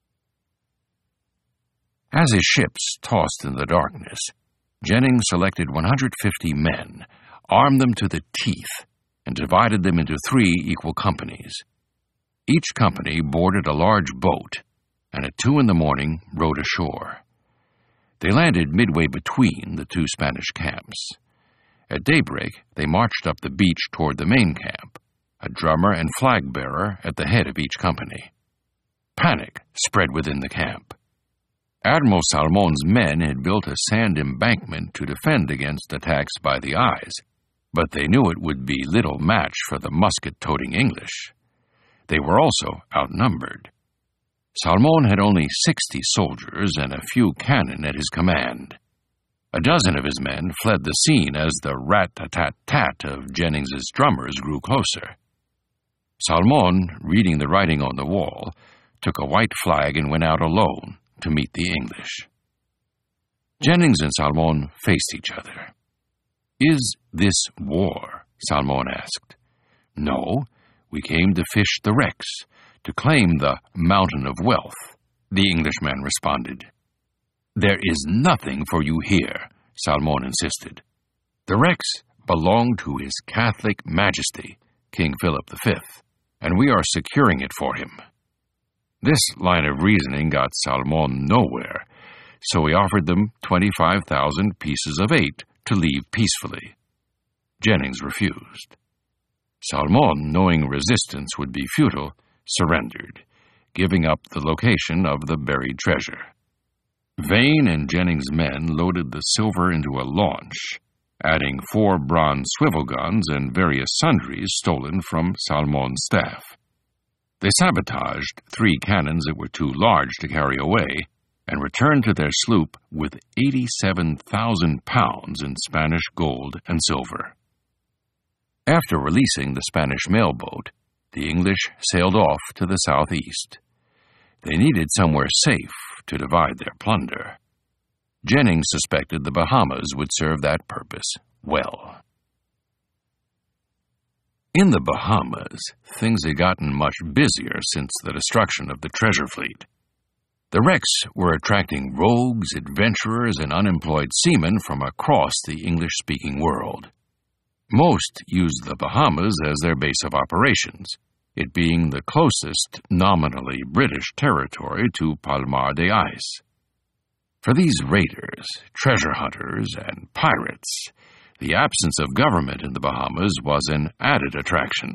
Speaker 2: As his ships tossed in the darkness, Jennings selected 150 men, armed them to the teeth, and divided them into 3 equal companies. Each company boarded a large boat, and at 2 a.m. rowed ashore. They landed midway between the 2 Spanish camps. At daybreak, they marched up the beach toward the main camp, a drummer and flag-bearer at the head of each company. Panic spread within the camp. Admiral Salmon's men had built a sand embankment to defend against attacks by the Ais, but they knew it would be little match for the musket-toting English. They were also outnumbered. Salmon had only 60 soldiers and a few cannon at his command. A dozen of his men fled the scene as the rat-tat-tat of Jennings's drummers grew closer. Salmon, reading the writing on the wall, took a white flag and went out alone to meet the English. Jennings and Salmon faced each other. "Is this war?" Salmon asked. "No, we came to fish the wrecks, to claim the mountain of wealth," the Englishman responded. "There is nothing for you here," Salmon insisted. "The wrecks belong to His Catholic Majesty, King Philip V, and we are securing it for him." This line of reasoning got Salmon nowhere, so he offered them 25,000 pieces of eight to leave peacefully. Jennings refused. Salmon, knowing resistance would be futile, surrendered, giving up the location of the buried treasure. Vane and Jennings' men loaded the silver into a launch, adding 4 bronze swivel guns and various sundries stolen from Salmon's staff. They sabotaged 3 cannons that were too large to carry away and returned to their sloop with 87,000 pounds in Spanish gold and silver. After releasing the Spanish mailboat, the English sailed off to the southeast. They needed somewhere safe to divide their plunder. Jennings suspected the Bahamas would serve that purpose well. In the Bahamas, things had gotten much busier since the destruction of the treasure fleet. The wrecks were attracting rogues, adventurers, and unemployed seamen from across the English-speaking world. Most used the Bahamas as their base of operations, it being the closest nominally British territory to Palmar de Ice. For these raiders, treasure hunters, and pirates, the absence of government in the Bahamas was an added attraction.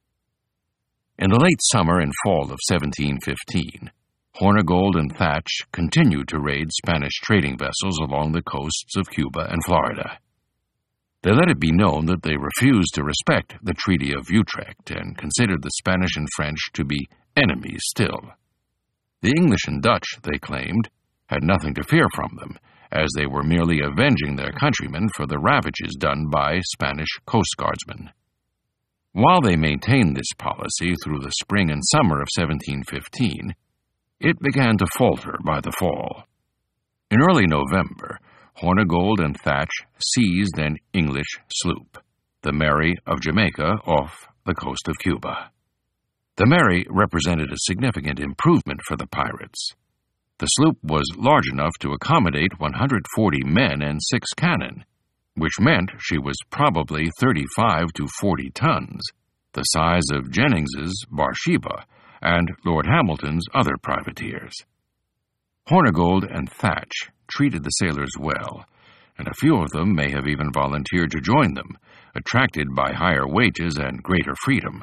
Speaker 2: In the late summer and fall of 1715, Hornigold and Thatch continued to raid Spanish trading vessels along the coasts of Cuba and Florida. They let it be known that they refused to respect the Treaty of Utrecht and considered the Spanish and French to be enemies still. The English and Dutch, they claimed, had nothing to fear from them, as they were merely avenging their countrymen for the ravages done by Spanish Coast Guardsmen. While they maintained this policy through the spring and summer of 1715, it began to falter by the fall. In early November, Hornigold and Thatch seized an English sloop, the Mary of Jamaica, off the coast of Cuba. The Mary represented a significant improvement for the pirates. The sloop was large enough to accommodate 140 men and 6 cannon, which meant she was probably 35 to 40 tons, the size of Jennings's Barsheba and Lord Hamilton's other privateers. Hornigold and Thatch treated the sailors well, and a few of them may have even volunteered to join them, attracted by higher wages and greater freedom.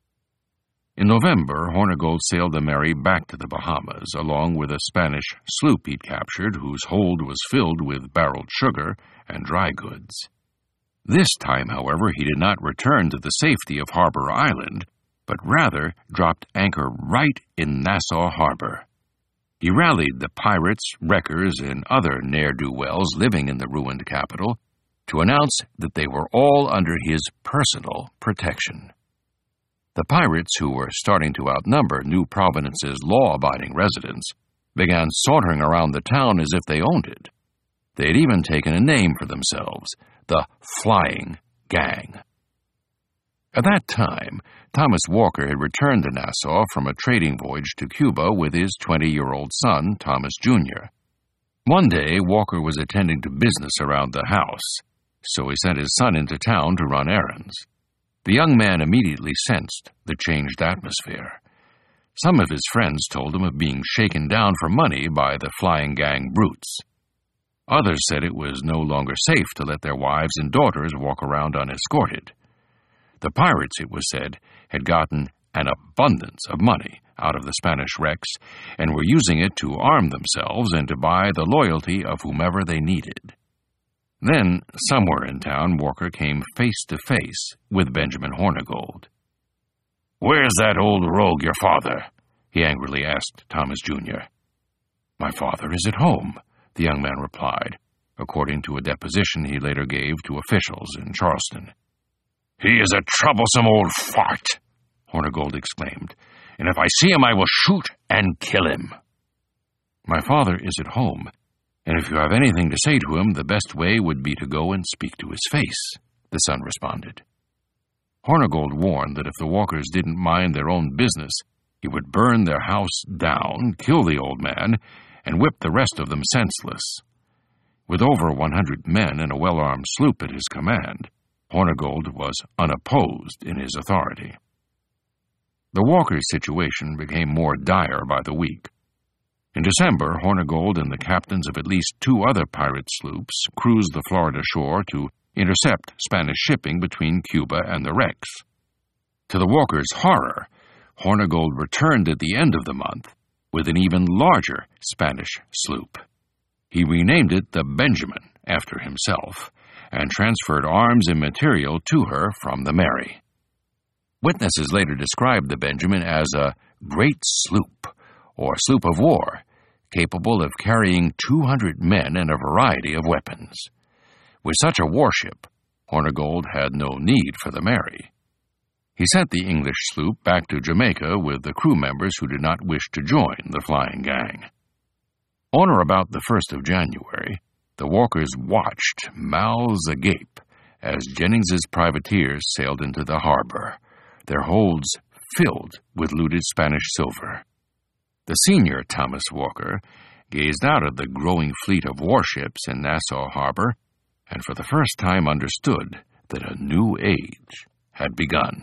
Speaker 2: In November, Hornigold sailed the Mary back to the Bahamas, along with a Spanish sloop he'd captured whose hold was filled with barreled sugar and dry goods. This time, however, he did not return to the safety of Harbor Island, but rather dropped anchor right in Nassau Harbor. He rallied the pirates, wreckers, and other ne'er-do-wells living in the ruined capital to announce that they were all under his personal protection. The pirates, who were starting to outnumber New Providence's law-abiding residents, began sauntering around the town as if they owned it. They had even taken a name for themselves, the Flying Gang. At that time, Thomas Walker had returned to Nassau from a trading voyage to Cuba with his 20-year-old son, Thomas Jr. One day, Walker was attending to business around the house, so he sent his son into town to run errands. The young man immediately sensed the changed atmosphere. Some of his friends told him of being shaken down for money by the Flying Gang brutes. Others said it was no longer safe to let their wives and daughters walk around unescorted. The pirates, it was said, had gotten an abundance of money out of the Spanish wrecks and were using it to arm themselves and to buy the loyalty of whomever they needed. Then, somewhere in town, Walker came face to face with Benjamin Hornigold. "Where's that old rogue, your father?" he angrily asked Thomas Jr. "My father is at home," the young man replied, according to a deposition he later gave to officials in Charleston. "He is a troublesome old fart," Hornigold exclaimed, "and if I see him I will shoot and kill him." "My father is at home, and if you have anything to say to him, the best way would be to go and speak to his face," the son responded. Hornigold warned that if the Walkers didn't mind their own business, he would burn their house down, kill the old man, and whip the rest of them senseless. With over 100 men and a well-armed sloop at his command, Hornigold was unopposed in his authority. The Walkers' situation became more dire by the week. In December, Hornigold and the captains of at least 2 other pirate sloops cruised the Florida shore to intercept Spanish shipping between Cuba and the wrecks. To the Walkers' horror, Hornigold returned at the end of the month with an even larger Spanish sloop. He renamed it the Benjamin after himself and transferred arms and material to her from the Mary. Witnesses later described the Benjamin as a great sloop, or sloop of war, capable of carrying 200 men and a variety of weapons. With such a warship, Hornigold had no need for the Mary. He sent the English sloop back to Jamaica with the crew members who did not wish to join the Flying Gang. On or about the 1st of January, the Walkers watched, mouths agape, as Jennings's privateers sailed into the harbor, their holds filled with looted Spanish silver. The senior Thomas Walker gazed out at the growing fleet of warships in Nassau Harbor and for the first time understood that a new age had begun.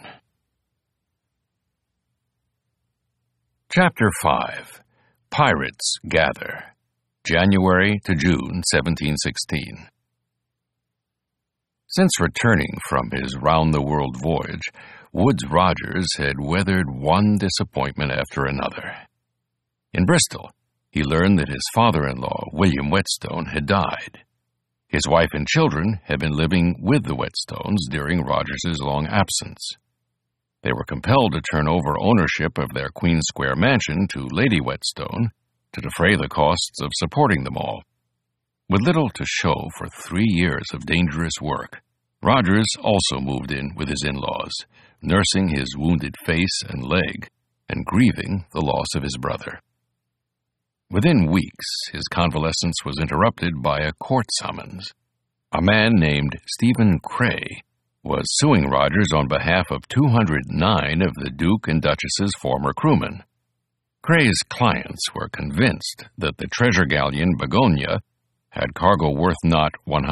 Speaker 2: Chapter 5. Pirates Gather. January to June 1716. Since returning from his round-the-world voyage, Woodes Rogers had weathered one disappointment after another. In Bristol, he learned that his father-in-law, William Whetstone, had died. His wife and children had been living with the Whetstones during Rogers's long absence. They were compelled to turn over ownership of their Queen Square mansion to Lady Whetstone to defray the costs of supporting them all. With little to show for 3 years of dangerous work, Rogers also moved in with his in-laws, nursing his wounded face and leg and grieving the loss of his brother. Within weeks, his convalescence was interrupted by a court summons. A man named Stephen Cray was suing Rogers on behalf of 209 of the Duke and Duchess's former crewmen. Cray's clients were convinced that the treasure galleon Begonia had cargo worth not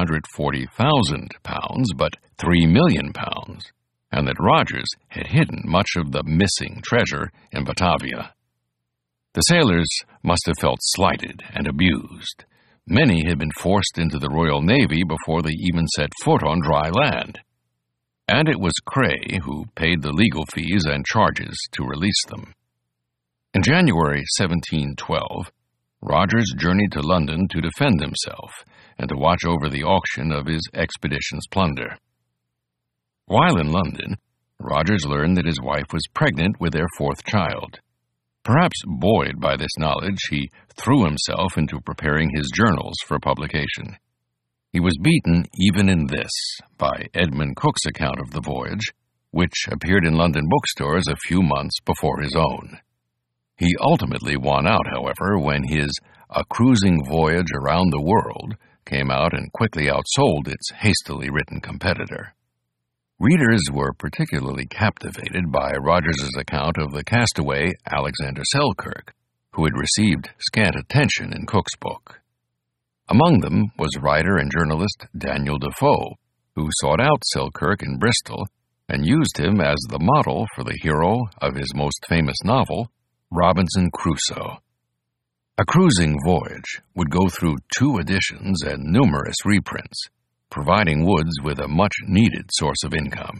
Speaker 2: £140,000, but £3 million, and that Rogers had hidden much of the missing treasure in Batavia. The sailors must have felt slighted and abused. Many had been forced into the Royal Navy before they even set foot on dry land. And it was Cray who paid the legal fees and charges to release them. In January 1712, Rogers journeyed to London to defend himself and to watch over the auction of his expedition's plunder. While in London, Rogers learned that his wife was pregnant with their 4th child. Perhaps buoyed by this knowledge, he threw himself into preparing his journals for publication. He was beaten even in this by Edmund Cook's account of the voyage, which appeared in London bookstores a few months before his own. He ultimately won out, however, when his A Cruising Voyage Around the World came out and quickly outsold its hastily written competitor. Readers were particularly captivated by Rogers's account of the castaway Alexander Selkirk, who had received scant attention in Cook's book. Among them was writer and journalist Daniel Defoe, who sought out Selkirk in Bristol and used him as the model for the hero of his most famous novel, Robinson Crusoe. A Cruising Voyage would go through 2 editions and numerous reprints, providing Woodes with a much-needed source of income.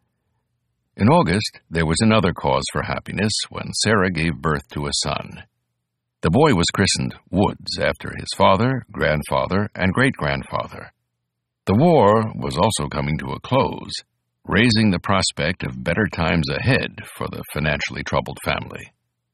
Speaker 2: In August, there was another cause for happiness when Sarah gave birth to a son. The boy was christened Woodes after his father, grandfather, and great-grandfather. The war was also coming to a close, raising the prospect of better times ahead for the financially troubled family.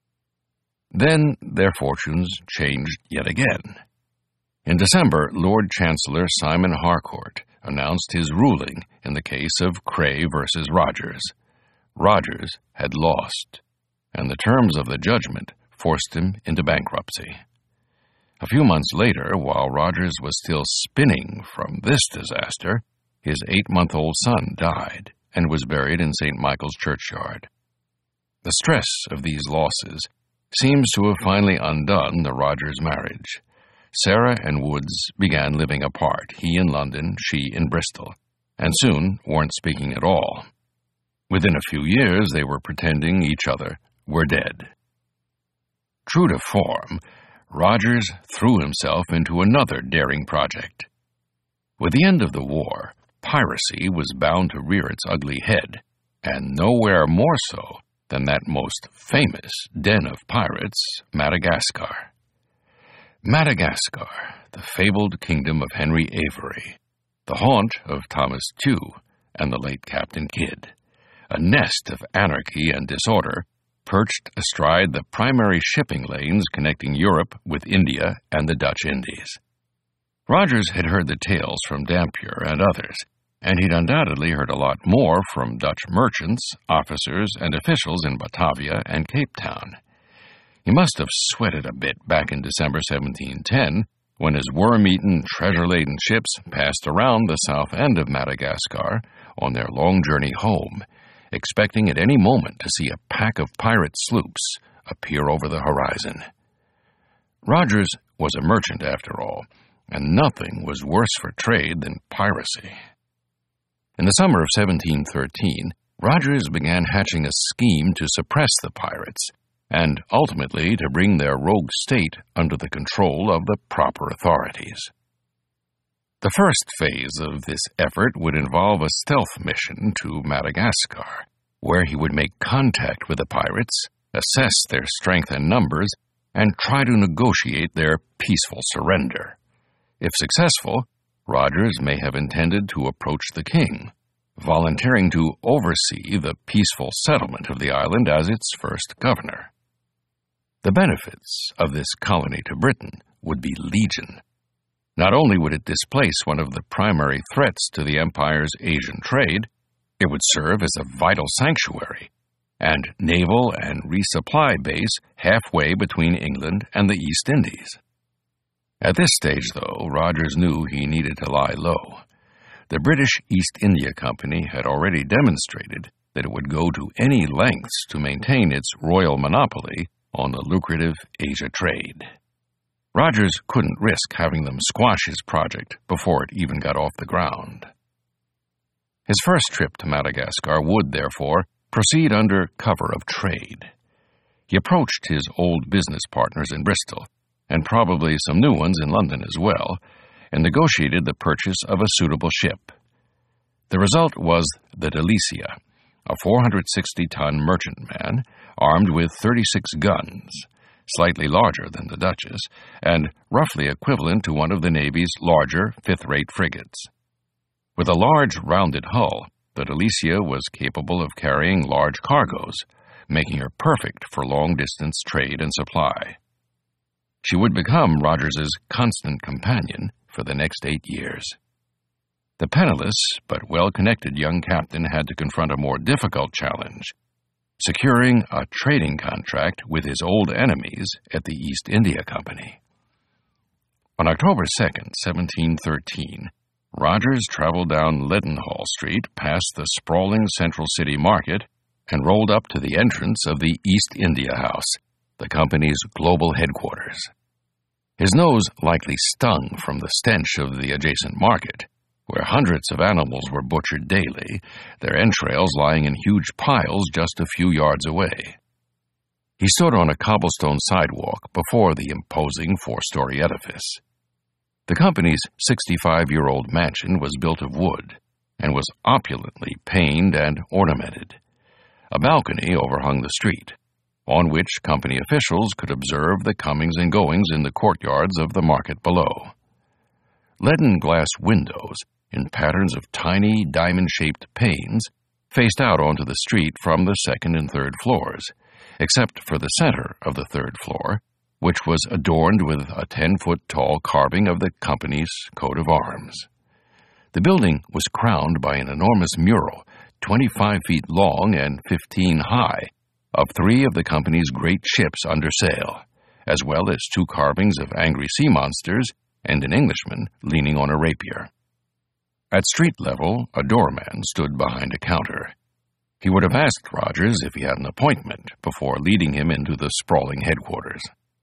Speaker 2: Then their fortunes changed yet again. In December, Lord Chancellor Simon Harcourt announced his ruling in the case of Cray versus Rogers. Rogers had lost, and the terms of the judgment forced him into bankruptcy. A few months later, while Rogers was still spinning from this disaster, his 8-month-old son died and was buried in St. Michael's churchyard. The stress of these losses seems to have finally undone the Rogers marriage. Sarah and Woodes began living apart, he in London, she in Bristol, and soon weren't speaking at all. Within a few years, they were pretending each other were dead. True to form, Rogers threw himself into another daring project. With the end of the war, piracy was bound to rear its ugly head, and nowhere more so than that most famous den of pirates, Madagascar. Madagascar, the fabled kingdom of Henry Avery, the haunt of Thomas Tew and the late Captain Kidd, a nest of anarchy and disorder perched astride the primary shipping lanes connecting Europe with India and the Dutch Indies. Rogers had heard the tales from Dampier and others, and he'd undoubtedly heard a lot more from Dutch merchants, officers, and officials in Batavia and Cape Town. He must have sweated a bit back in December 1710 when his worm-eaten, treasure-laden ships passed around the south end of Madagascar on their long journey home, expecting at any moment to see a pack of pirate sloops appear over the horizon. Rogers was a merchant after all, and nothing was worse for trade than piracy. In the summer of 1713, Rogers began hatching a scheme to suppress the pirates, and ultimately to bring their rogue state under the control of the proper authorities. The first phase of this effort would involve a stealth mission to Madagascar, where he would make contact with the pirates, assess their strength and numbers, and try to negotiate their peaceful surrender. If successful, Rogers may have intended to approach the king, volunteering to oversee the peaceful settlement of the island as its first governor. The benefits of this colony to Britain would be legion. Not only would it displace one of the primary threats to the empire's Asian trade, it would serve as a vital sanctuary and naval and resupply base halfway between England and the East Indies. At this stage, though, Rogers knew he needed to lie low. The British East India Company had already demonstrated that it would go to any lengths to maintain its royal monopoly on the lucrative Asia trade. Rogers couldn't risk having them squash his project before it even got off the ground. His first trip to Madagascar would, therefore, proceed under cover of trade. He approached his old business partners in Bristol, and probably some new ones in London as well, and negotiated the purchase of a suitable ship. The result was the Delicia, a 460-ton merchantman armed with 36 guns, slightly larger than the Duchess, and roughly equivalent to one of the Navy's larger fifth-rate frigates. With a large, rounded hull, the Delicia was capable of carrying large cargoes, making her perfect for long-distance trade and supply. She would become Rogers's constant companion for the next 8 years. The penniless but well-connected young captain had to confront a more difficult challenge, securing a trading contract with his old enemies at the East India Company. On October 2, 1713, Rogers traveled down Leadenhall Street past the sprawling Central City Market and rolled up to the entrance of the East India House, the company's global headquarters. His nose likely stung from the stench of the adjacent market, where hundreds of animals were butchered daily, their entrails lying in huge piles just a few yards away. He stood on a cobblestone sidewalk before the imposing four-story edifice. The company's 65-year-old mansion was built of wood and was opulently paned and ornamented. A balcony overhung the street, on which company officials could observe the comings and goings in the courtyards of the market below. Leaden glass windows in patterns of tiny diamond-shaped panes faced out onto the street from the second and third floors, except for the center of the third floor, which was adorned with a 10-foot-tall carving of the company's coat of arms. The building was crowned by an enormous mural, 25 feet long and 15 high, of 3 of the company's great ships under sail, as well as 2 carvings of angry sea monsters and an Englishman leaning on a rapier. At street level, a doorman stood behind a counter. He would have asked Rogers if he had an appointment before leading him into the sprawling headquarters.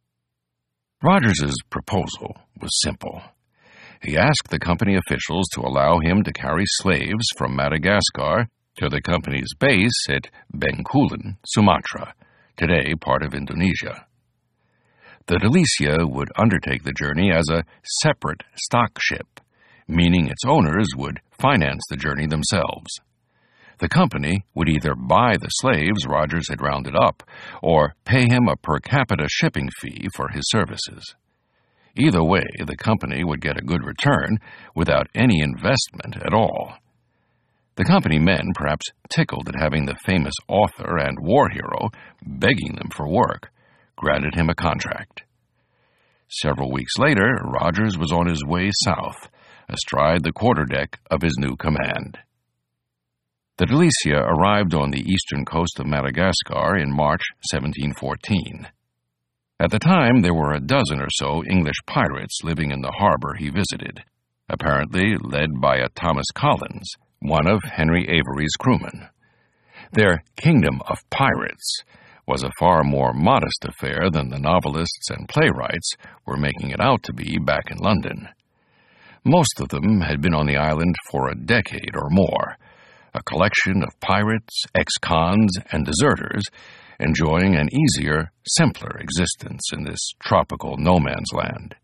Speaker 2: Rogers's proposal was simple. He asked the company officials to allow him to carry slaves from Madagascar to the company's base at Bencoolen, Sumatra, today part of Indonesia. The Delicia would undertake the journey as a separate stock ship, meaning its owners would finance the journey themselves. The company would either buy the slaves Rogers had rounded up or pay him a per capita shipping fee for his services. Either way, the company would get a good return without any investment at all. The company men, perhaps tickled at having the famous author and war hero begging them for work, granted him a contract. Several weeks later, Rogers was on his way south, astride the quarterdeck of his new command. The Delicia arrived on the eastern coast of Madagascar in March 1714. At the time, there were a dozen or so English pirates living in the harbor he visited, apparently led by a Thomas Collins, one of Henry Avery's crewmen. Their kingdom of pirates was a far more modest affair than the novelists and playwrights were making it out to be back in London. Most of them had been on the island for a decade or more, a collection of pirates, ex-cons, and deserters enjoying an easier, simpler existence in this tropical no-man's land.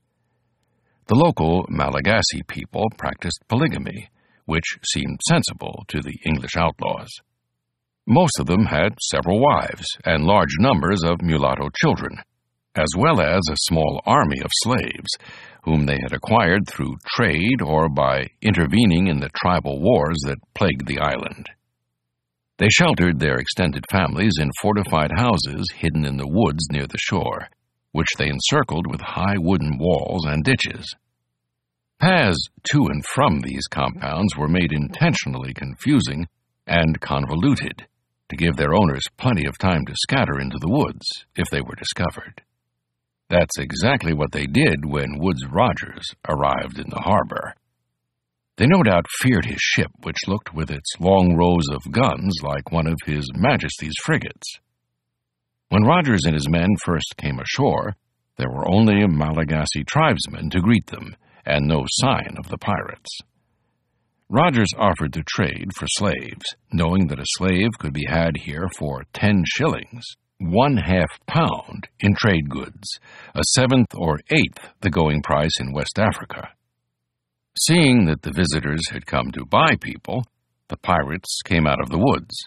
Speaker 2: The local Malagasy people practiced polygamy, which seemed sensible to the English outlaws. Most of them had several wives and large numbers of mulatto children, as well as a small army of slaves, whom they had acquired through trade or by intervening in the tribal wars that plagued the island. They sheltered their extended families in fortified houses hidden in the woods near the shore, which they encircled with high wooden walls and ditches. Paths to and from these compounds were made intentionally confusing and convoluted to give their owners plenty of time to scatter into the woods if they were discovered. That's exactly what they did when Woodes Rogers arrived in the harbor. They no doubt feared his ship, which looked with its long rows of guns like one of His Majesty's frigates. When Rogers and his men first came ashore, there were only Malagasy tribesmen to greet them, and no sign of the pirates. Rogers offered to trade for slaves, knowing that a slave could be had here for 10 shillings, 1/2 pound in trade goods, a 7th or 8th the going price in West Africa. Seeing that the visitors had come to buy people, the pirates came out of the woods.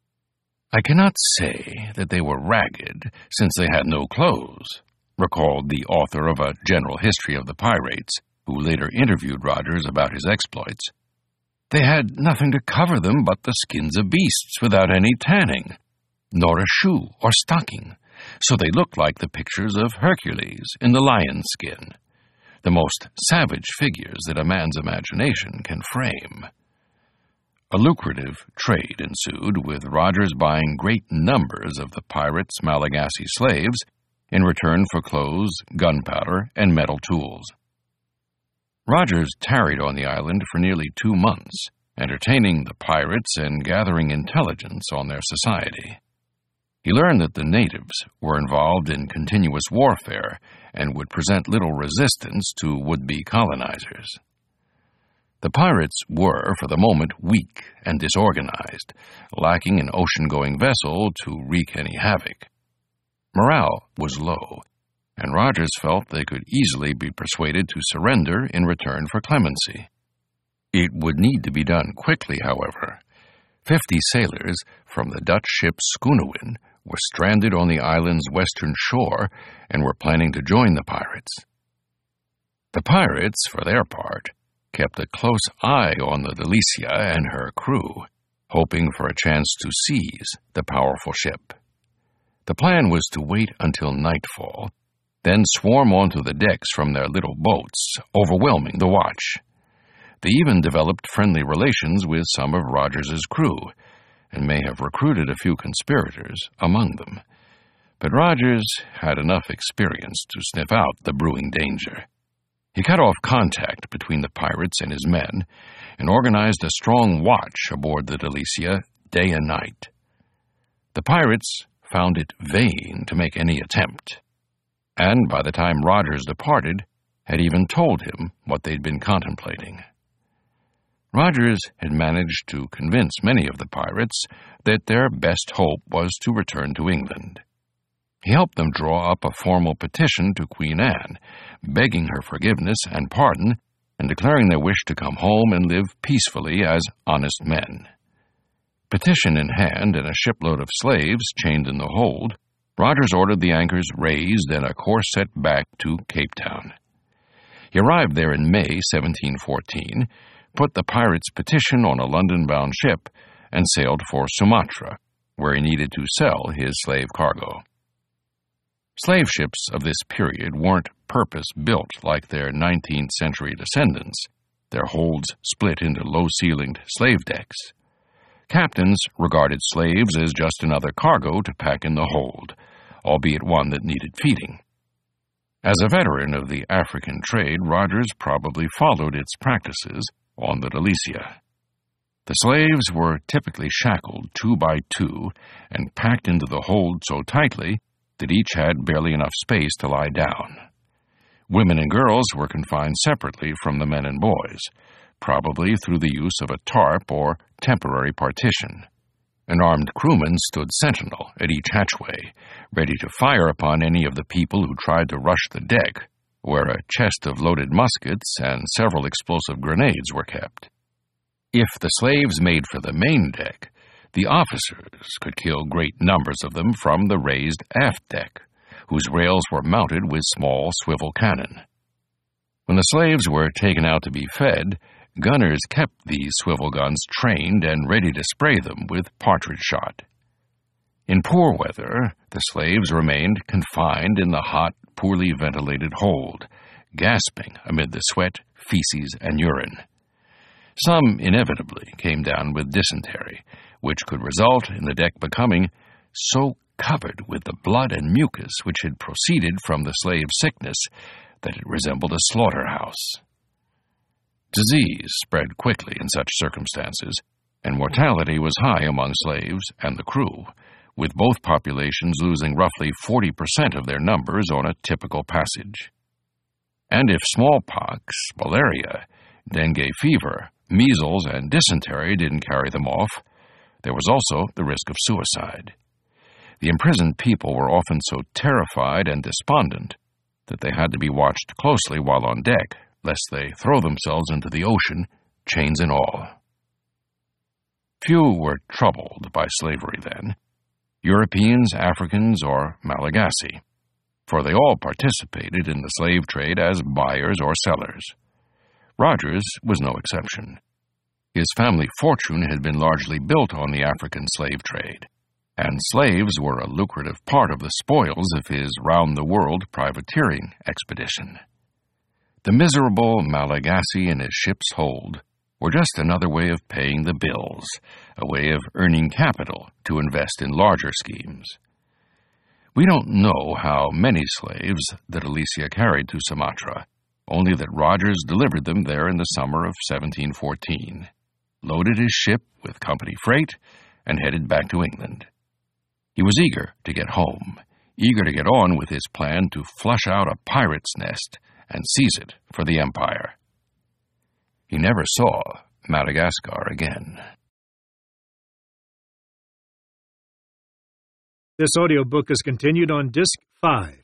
Speaker 2: I cannot say that they were ragged, since they had no clothes, recalled the author of A General History of the Pirates, who later interviewed Rogers about his exploits. They had nothing to cover them but the skins of beasts without any tanning, nor a shoe or stocking, so they looked like the pictures of Hercules in the lion's skin, the most savage figures that a man's imagination can frame. A lucrative trade ensued, with Rogers buying great numbers of the pirates' Malagasy slaves in return for clothes, gunpowder, and metal tools. Rogers tarried on the island for nearly 2 months, entertaining the pirates and gathering intelligence on their society. He learned that the natives were involved in continuous warfare and would present little resistance to would-be colonizers. The pirates were, for the moment, weak and disorganized, lacking an ocean-going vessel to wreak any havoc. Morale was low, and Rogers felt they could easily be persuaded to surrender in return for clemency. It would need to be done quickly, however. 50 sailors from the Dutch ship Schoonewin were stranded on the island's western shore and were planning to join the pirates. The pirates, for their part, kept a close eye on the Delicia and her crew, hoping for a chance to seize the powerful ship. The plan was to wait until nightfall, then swarm onto the decks from their little boats, overwhelming the watch. They even developed friendly relations with some of Rogers's crew, and may have recruited a few conspirators among them. But Rogers had enough experience to sniff out the brewing danger. He cut off contact between the pirates and his men, and organized a strong watch aboard the Delicia day and night. The pirates found it vain to make any attempt, and by the time Rogers departed, had even told him what they'd been contemplating. Rogers had managed to convince many of the pirates that their best hope was to return to England. He helped them draw up a formal petition to Queen Anne, begging her forgiveness and pardon, and declaring their wish to come home and live peacefully as honest men. Petition in hand and a shipload of slaves chained in the hold, Rogers ordered the anchors raised and a course set back to Cape Town. He arrived there in May 1714, put the pirates' petition on a London-bound ship, and sailed for Sumatra, where he needed to sell his slave cargo. Slave ships of this period weren't purpose-built like their 19th-century descendants, their holds split into low-ceilinged slave decks. Captains regarded slaves as just another cargo to pack in the hold, albeit one that needed feeding. As a veteran of the African trade, Rogers probably followed its practices on the Delicia. The slaves were typically shackled 2 by 2 and packed into the hold so tightly that each had barely enough space to lie down. Women and girls were confined separately from the men and boys, probably through the use of a tarp or temporary partition. An armed crewman stood sentinel at each hatchway, ready to fire upon any of the people who tried to rush the deck, where a chest of loaded muskets and several explosive grenades were kept. If the slaves made for the main deck, the officers could kill great numbers of them from the raised aft deck, whose rails were mounted with small swivel cannon. When the slaves were taken out to be fed, gunners kept these swivel guns trained and ready to spray them with partridge shot. In poor weather, the slaves remained confined in the hot, poorly ventilated hold, gasping amid the sweat, feces, and urine. Some inevitably came down with dysentery, which could result in the deck becoming so covered with the blood and mucus which had proceeded from the slave sickness that it resembled a slaughterhouse. Disease spread quickly in such circumstances, and mortality was high among slaves and the crew, with both populations losing roughly 40% of their numbers on a typical passage. And if smallpox, malaria, dengue fever, measles, and dysentery didn't carry them off, there was also the risk of suicide. The imprisoned people were often so terrified and despondent that they had to be watched closely while on deck, lest they throw themselves into the ocean, chains and all. Few were troubled by slavery then, Europeans, Africans, or Malagasy, for they all participated in the slave trade as buyers or sellers. Rogers was no exception. His family fortune had been largely built on the African slave trade, and slaves were a lucrative part of the spoils of his round-the-world privateering expedition. The miserable Malagasy and his ship's hold were just another way of paying the bills, a way of earning capital to invest in larger schemes. We don't know how many slaves the Delicia carried to Sumatra, only that Rogers delivered them there in the summer of 1714, loaded his ship with company freight, and headed back to England. He was eager to get home, eager to get on with his plan to flush out a pirate's nest and seize it for the empire. He never saw Madagascar again.
Speaker 1: This audiobook is continued on Disc 5.